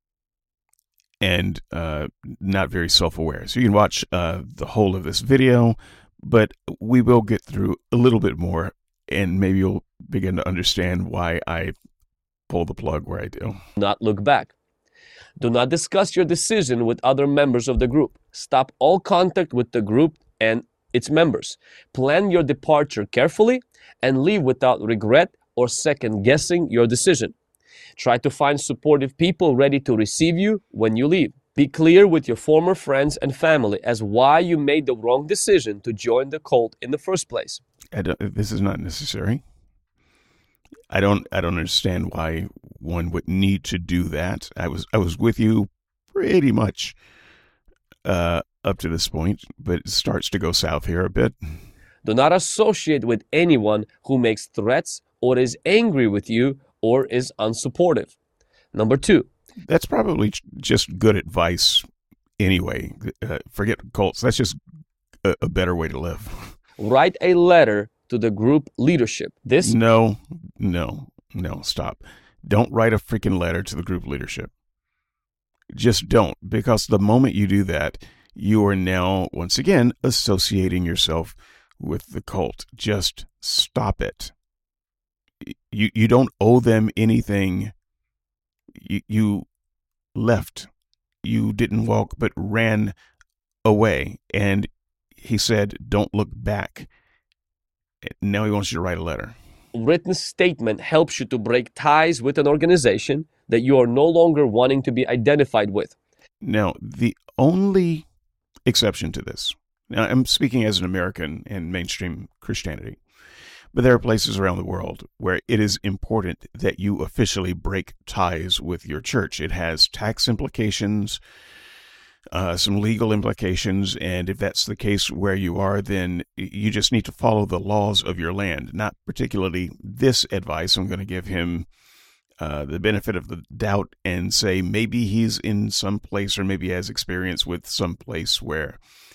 not very self-aware. So you can watch the whole of this video, but we will get through a little bit more, and maybe you'll begin to understand why I pull the plug where I do. not look back. Do not discuss your decision with other members of the group. Stop all contact with the group and its members. Plan your departure carefully and leave without regret or second guessing your decision. Try to find supportive people ready to receive you when you leave. Be clear with your former friends and family as why you made the wrong decision to join the cult in the first place. This is not necessary. I don't understand why one would need to do that. I was with you pretty much up to this point, but it starts to go south here a bit. Do not associate with anyone who makes threats or is angry with you or is unsupportive. Number two. That's probably just good advice anyway. Forget cults. That's just a better way to live. Write a letter to the group leadership. No, stop. Don't write a freaking letter to the group leadership. Just don't, because the moment you do that, you are now, once again, associating yourself with the cult. Just stop it. You don't owe them anything. You left. You didn't walk, but ran away. And he said, don't look back. Now he wants you to write a letter. Written statement helps you to break ties with an organization that you are no longer wanting to be identified with. Now, the only exception to this, now I'm speaking as an American and mainstream Christianity, but there are places around the world where it is important that you officially break ties with your church. It has tax implications, some legal implications, and if that's the case where you are, then you just need to follow the laws of your land. Not particularly this advice. I'm going to give him the benefit of the doubt and say maybe he's in some place or maybe has experience with some place where,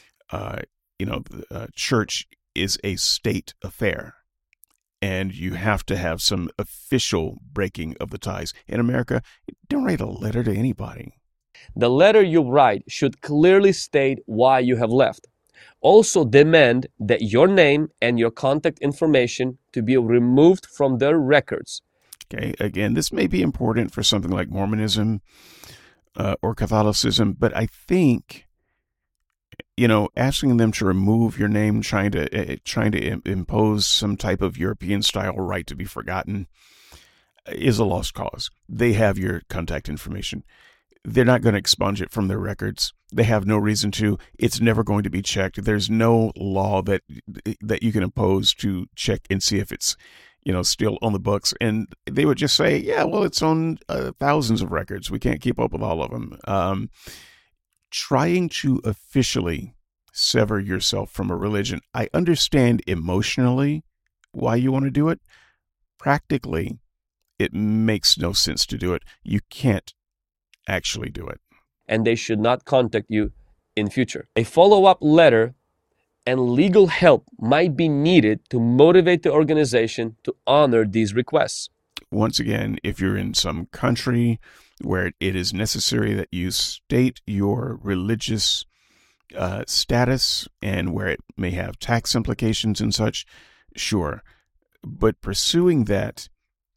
the church is a state affair. And you have to have some official breaking of the ties. In America, don't write a letter to anybody. The letter you write should clearly state why you have left. Also demand that your name and your contact information to be removed from their records. Okay, again, this may be important for something like Mormonism or Catholicism, but I think, asking them to remove your name, trying to impose some type of European-style right to be forgotten, is a lost cause. They have your contact information. They're not going to expunge it from their records. They have no reason to. It's never going to be checked. There's no law that you can impose to check and see if it's, still on the books. And they would just say, yeah, well, it's on thousands of records. We can't keep up with all of them. Trying to officially sever yourself from a religion, I understand emotionally why you want to do it. Practically, it makes no sense to do it. You can't actually do it. And they should not contact you in future. A follow-up letter and legal help might be needed to motivate the organization to honor these requests. Once again, if you're in some country where it is necessary that you state your religious status and where it may have tax implications and such, sure. But pursuing that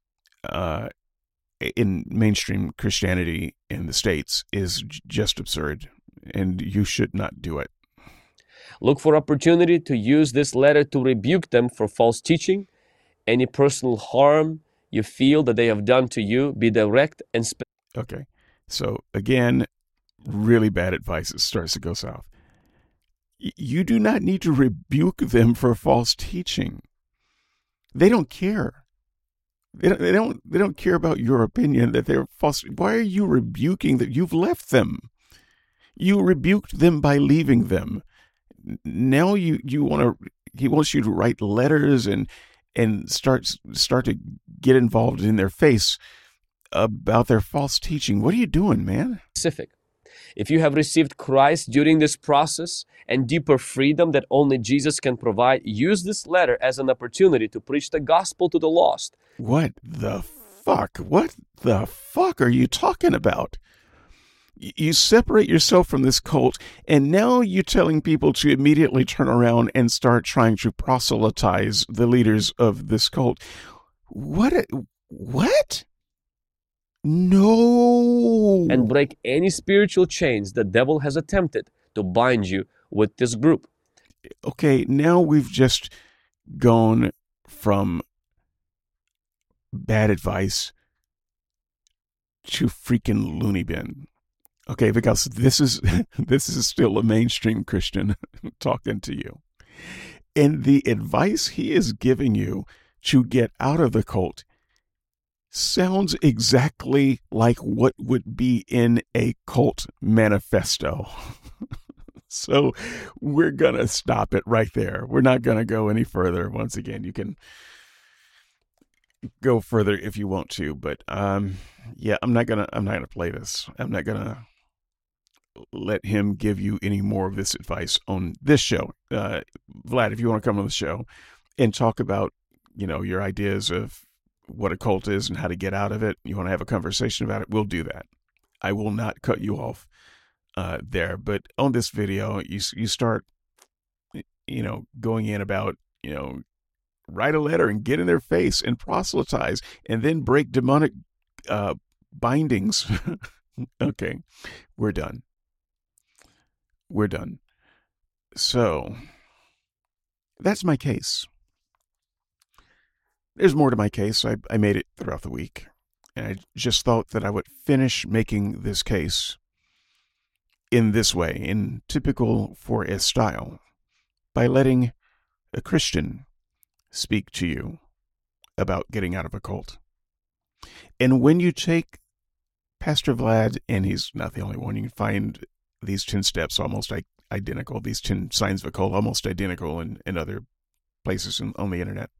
in mainstream Christianity in the States is just absurd, and you should not do it. Look for opportunity to use this letter to rebuke them for false teaching, any personal harm you feel that they have done to you, be direct and specific. Okay. So again, really bad advice. It starts to go south. You do not need to rebuke them for false teaching. They don't care. They don't care about your opinion that they're false. Why are you rebuking that? You've left them. You rebuked them by leaving them. Now he wants you to write letters and start to get involved in their face about their false teaching. What are you doing, man? If you have received Christ during this process and deeper freedom that only Jesus can provide, use this letter as an opportunity to preach the gospel to the lost. What the fuck? What the fuck are you talking about? You separate yourself from this cult, and now you're telling people to immediately turn around and start trying to proselytize the leaders of this cult. What? No. And break any spiritual chains the devil has attempted to bind you with this group. Okay, now we've just gone from bad advice to freaking loony bin. Okay, because this is still a mainstream Christian talking to you. And the advice he is giving you to get out of the cult sounds exactly like what would be in a cult manifesto. So we're going to stop it right there. We're not going to go any further. Once again, you can go further if you want to, but yeah, I'm not going to play this. I'm not going to let him give you any more of this advice on this show. Vlad, if you want to come on the show and talk about, your ideas of what a cult is and how to get out of it, you want to have a conversation about it, we'll do that. I will not cut you off there. But on this video, you start, going in about, write a letter and get in their face and proselytize and then break demonic bindings. Okay, we're done. So that's my case. There's more to my case. I made it throughout the week, and I just thought that I would finish making this case in this way, in typical 4S style, by letting a Christian speak to you about getting out of a cult. And when you take Pastor Vlad, and he's not the only one, you can find these 10 steps almost identical, these 10 signs of a cult almost identical in other places on the internet.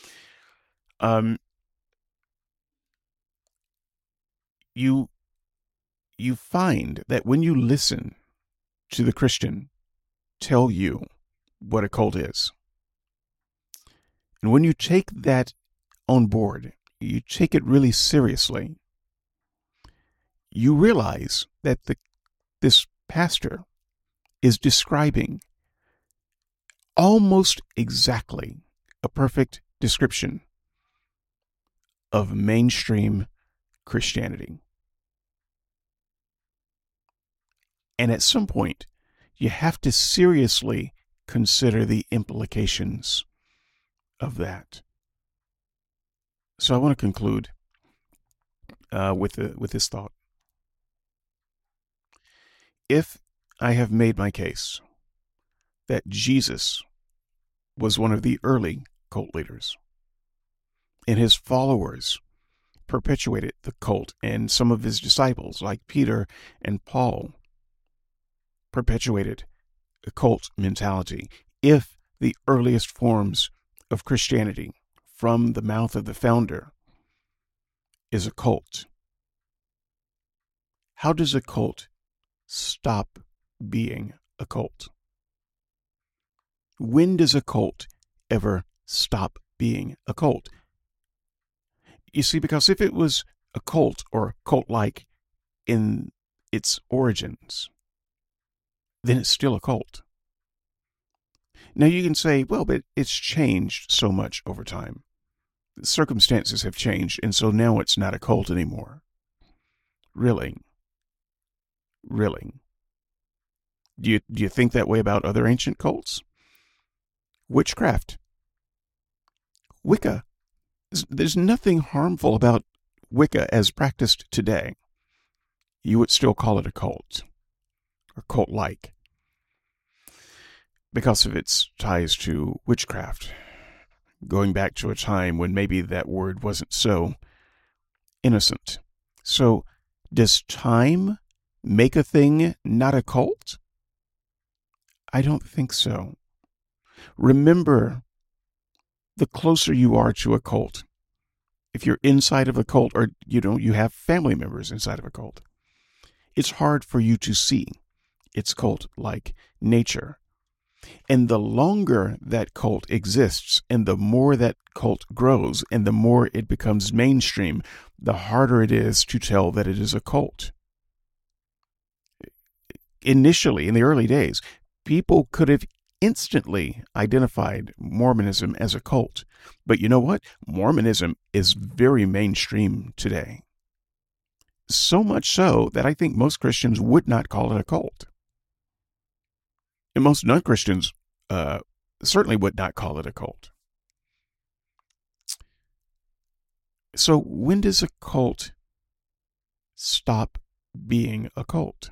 You find that when you listen to the Christian tell you what a cult is, and when you take that on board, you take it really seriously, you realize that this pastor is describing almost exactly a perfect description of mainstream Christianity. And at some point, you have to seriously consider the implications of that. So I want to conclude with this thought. If I have made my case that Jesus was one of the early cult leaders, and his followers perpetuated the cult, and some of his disciples, like Peter and Paul, perpetuated a cult mentality. If the earliest forms of Christianity from the mouth of the founder is a cult, how does a cult stop being a cult? When does a cult ever stop being a cult? You see, because if it was a cult or cult-like in its origins, then it's still a cult. Now you can say, well, but it's changed so much over time. The circumstances have changed, and so now it's not a cult anymore. Really? Do you think that way about other ancient cults? Witchcraft. Wicca. There's nothing harmful about Wicca as practiced today. You would still call it a cult, or cult-like, because of its ties to witchcraft, going back to a time when maybe that word wasn't so innocent. So, does time make a thing not a cult? I don't think so. Remember, the closer you are to a cult, if you're inside of a cult, or you have family members inside of a cult, it's hard for you to see its cult-like nature. And the longer that cult exists, and the more that cult grows, and the more it becomes mainstream, the harder it is to tell that it is a cult. Initially, in the early days, people could have instantly identified Mormonism as a cult. But you know what? Mormonism is very mainstream today. So much so that I think most Christians would not call it a cult. And most non-Christians certainly would not call it a cult. So when does a cult stop being a cult?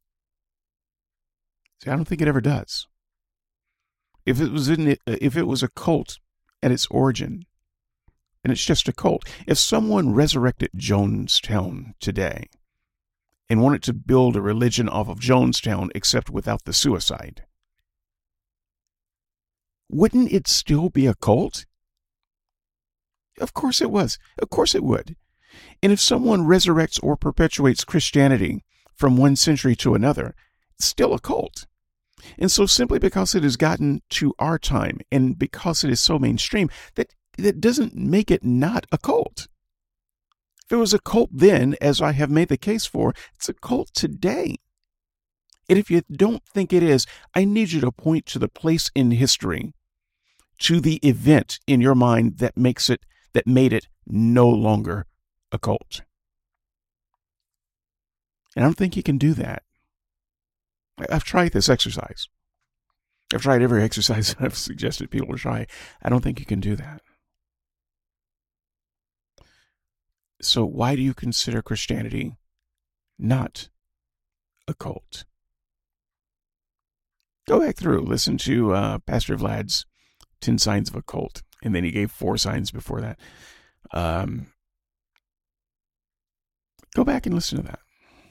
See, I don't think it ever does. If it was a cult at its origin, then it's just a cult. If someone resurrected Jonestown today and wanted to build a religion off of Jonestown except without the suicide, wouldn't it still be a cult? Of course it was. Of course it would. And if someone resurrects or perpetuates Christianity from one century to another, it's still a cult. And so simply because it has gotten to our time and because it is so mainstream, that doesn't make it not a cult. If it was a cult then, as I have made the case for, it's a cult today. And if you don't think it is, I need you to point to the place in history, to the event in your mind that made it no longer a cult. And I don't think you can do that. I've tried this exercise. I've tried every exercise I've suggested people to try. I don't think you can do that. So why do you consider Christianity not a cult? Go back through, listen to Pastor Vlad's 10 Signs of a Cult, and then he gave 4 signs before that. Go back and listen to that.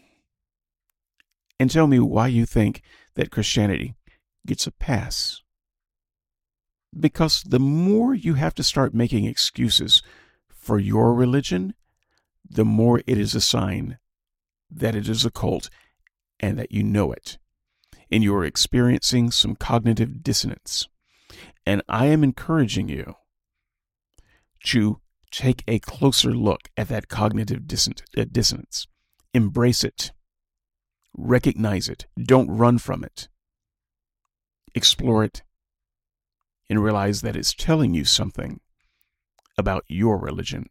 And tell me why you think that Christianity gets a pass. Because the more you have to start making excuses for your religion, the more it is a sign that it is a cult and that you know it. And you're experiencing some cognitive dissonance. And I am encouraging you to take a closer look at that cognitive dissonance. Embrace it. Recognize it. Don't run from it. Explore it and realize that it's telling you something about your religion.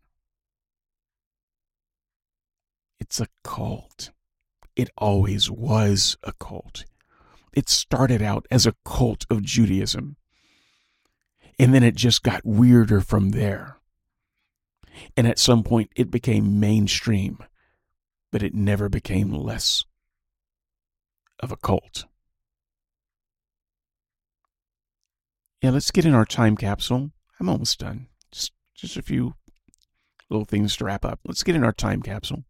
It's a cult. It always was a cult. It started out as a cult of Judaism, and then it just got weirder from there. And at some point, it became mainstream, but it never became less of a cult. Yeah, let's get in our time capsule. I'm almost done. Just a few little things to wrap up. Let's get in our time capsule.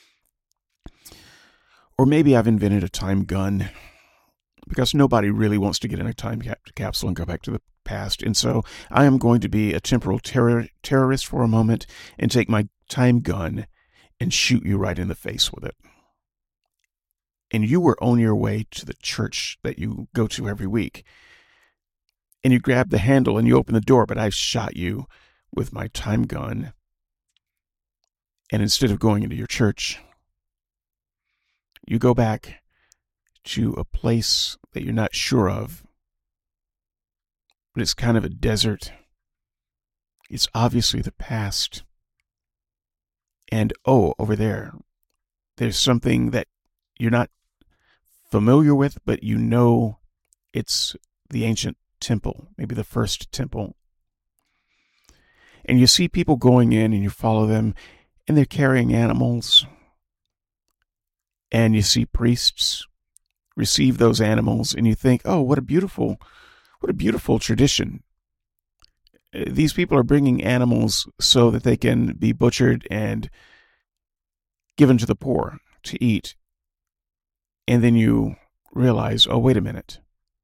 Or maybe I've invented a time gun, because nobody really wants to get in a time capsule and go back to the past. And so I am going to be a temporal terrorist for a moment and take my time gun and shoot you right in the face with it. And you were on your way to the church that you go to every week. And you grab the handle and you open the door, but I shot you with my time gun. And instead of going into your church, you go back to a place that you're not sure of, but it's kind of a desert. It's obviously the past. And over there's something that you're not familiar with, but you know it's the ancient temple, maybe the first temple. And you see people going in and you follow them and they're carrying animals. And you see priests receive those animals and you think, oh, what a beautiful tradition. These people are bringing animals so that they can be butchered and given to the poor to eat. And then you realize, oh, wait a minute.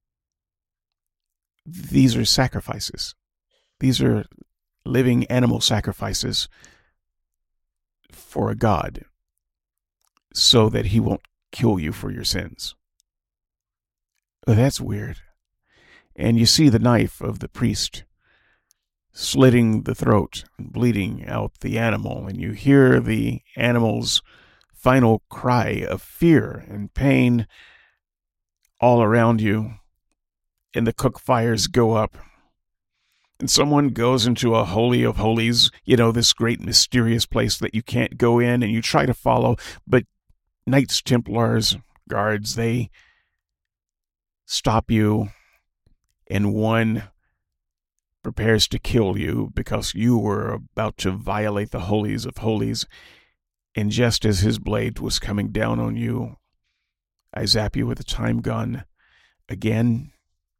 These are sacrifices. These are living animal sacrifices for a God so that he won't kill you for your sins. Oh, that's weird. And you see the knife of the priest slitting the throat and bleeding out the animal, and you hear the animal's final cry of fear and pain all around you, and the cook fires go up, and someone goes into a holy of holies, this great mysterious place that you can't go in, and you try to follow, but Knights Templars, guards, they stop you, and one prepares to kill you because you were about to violate the holies of holies. And just as his blade was coming down on you, I zap you with a time gun again.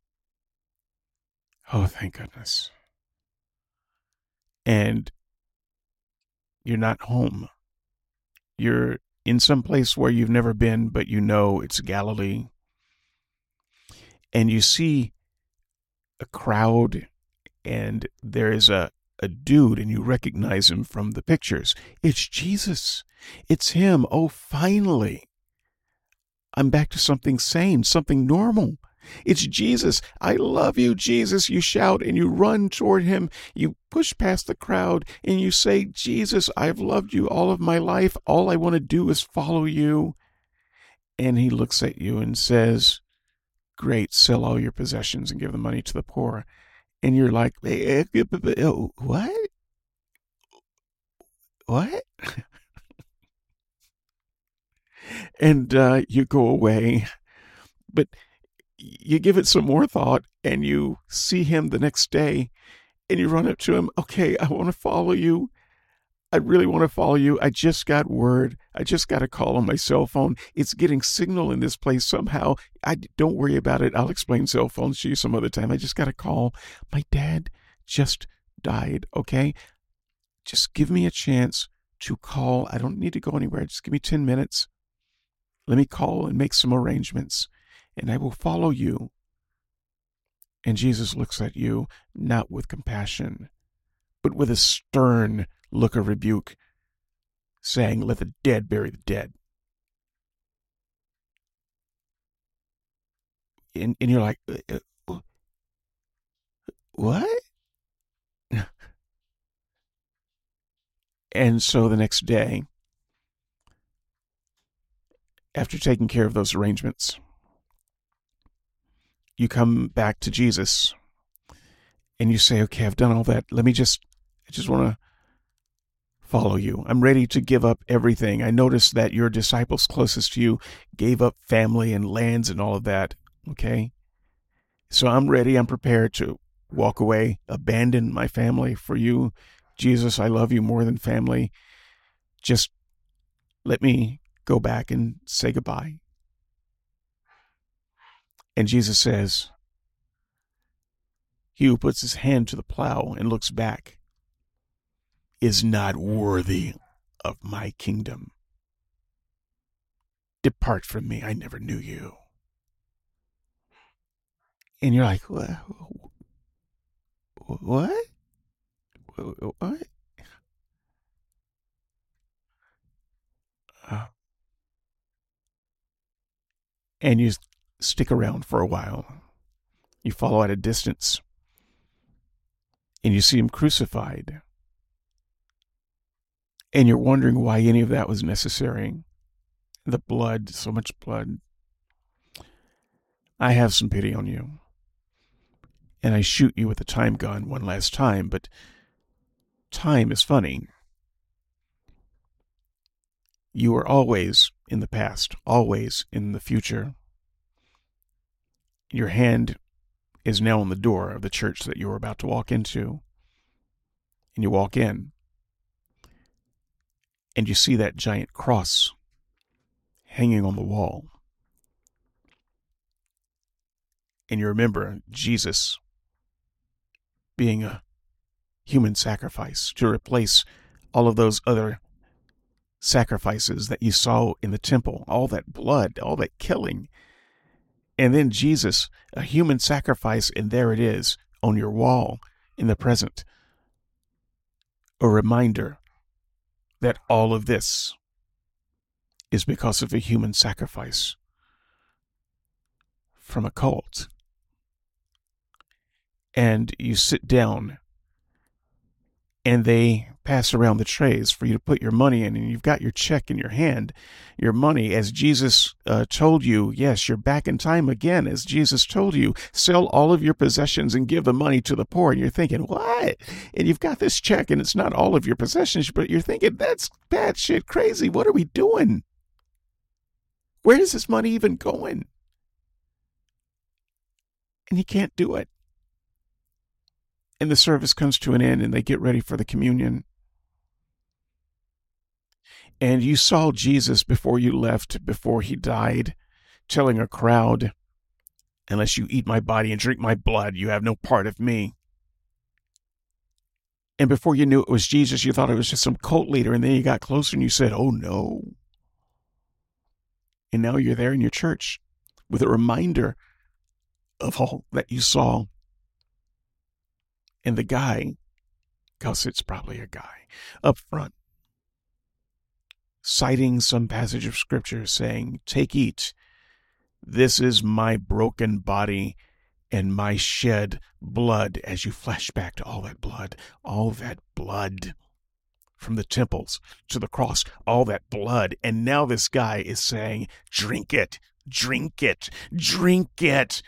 Oh, thank goodness. And you're not home. You're in some place where you've never been, but you know it's Galilee. And you see a crowd, and there is a dude, and you recognize him from the pictures. It's Jesus. It's him. Oh, finally. I'm back to something sane, something normal. It's Jesus. I love you, Jesus. You shout and you run toward him. You push past the crowd and you say, Jesus, I've loved you all of my life. All I want to do is follow you. And he looks at you and says, great, sell all your possessions and give the money to the poor. And you're like, what? What? And you go away. But you give it some more thought, and you see him the next day, and you run up to him. Okay, I want to follow you. I really want to follow you. I just got word. I just got a call on my cell phone. It's getting signal in this place somehow. Don't worry about it. I'll explain cell phones to you some other time. I just got a call. My dad just died, okay? Just give me a chance to call. I don't need to go anywhere. Just give me 10 minutes. Let me call and make some arrangements, and I will follow you. And Jesus looks at you, not with compassion, but with a stern look of rebuke, saying, let the dead bury the dead. And you're like, what? And so the next day, after taking care of those arrangements, you come back to Jesus and you say, okay, I've done all that. I just want to follow you. I'm ready to give up everything. I noticed that your disciples closest to you gave up family and lands and all of that. Okay. So I'm ready. I'm prepared to walk away, abandon my family for you. Jesus, I love you more than family. Just let me go back and say goodbye. And Jesus says, he who puts his hand to the plow and looks back is not worthy of my kingdom. Depart from me, I never knew you. And you're like, what? What? And you stick around for a while. You follow at a distance. And you see him crucified. And you're wondering why any of that was necessary. The blood, so much blood. I have some pity on you. And I shoot you with a time gun one last time, but time is funny. You are always in the past, always in the future. Your hand is now on the door of the church that you are about to walk into. and you walk in, and you see that giant cross hanging on the wall. And you remember Jesus being a human sacrifice to replace all of those other sacrifices that you saw in the temple, all that blood, all that killing. And then Jesus, a human sacrifice, and there it is on your wall in the present. A reminder that all of this is because of a human sacrifice from a cult. And you sit down and they pass around the trays for you to put your money in, and you've got your check in your hand, your money, as Jesus told you. Yes, you're back in time again, as Jesus told you. Sell all of your possessions and give the money to the poor. And you're thinking, what? And you've got this check, and it's not all of your possessions, but you're thinking, that's bad shit crazy. What are we doing? Where is this money even going? And you can't do it. And the service comes to an end, and they get ready for the communion. And you saw Jesus before you left, before he died, telling a crowd, unless you eat my body and drink my blood, you have no part of me. And before you knew it was Jesus, you thought it was just some cult leader. And then you got closer and you said, oh no. And now you're there in your church with a reminder of all that you saw. And the guy, because it's probably a guy, up front, citing some passage of scripture saying, take, eat. This is my broken body and my shed blood, as you flash back to all that blood from the temples to the cross, all that blood. And now this guy is saying, drink it, drink it, drink it.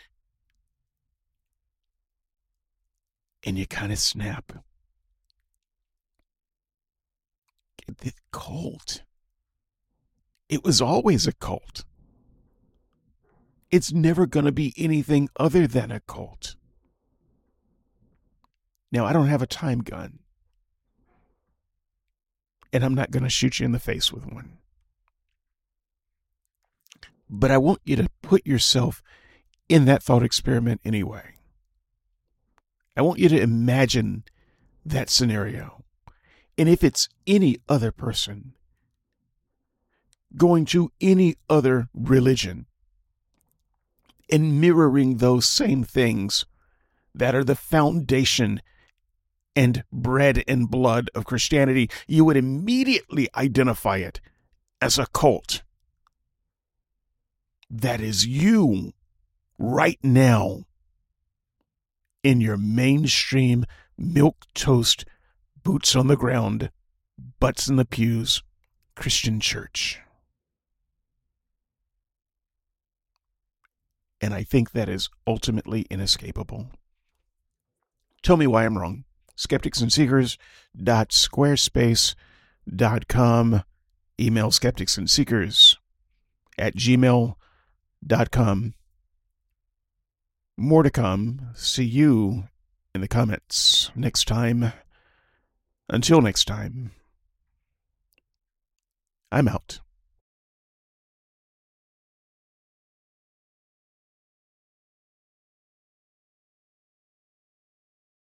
And you kind of snap. The cult. It was always a cult. It's never going to be anything other than a cult. Now, I don't have a time gun. And I'm not going to shoot you in the face with one. But I want you to put yourself in that thought experiment anyway. I want you to imagine that scenario. And if it's any other person going to any other religion and mirroring those same things that are the foundation and bread and blood of Christianity, you would immediately identify it as a cult. That is you right now in your mainstream, milquetoast, boots on the ground, butts in the pews, Christian church. And I think that is ultimately inescapable. Tell me why I'm wrong. skepticsandseekers.squarespace.com. Email skepticsandseekers@gmail.com. More to come. See you in the comments next time. Until next time, I'm out.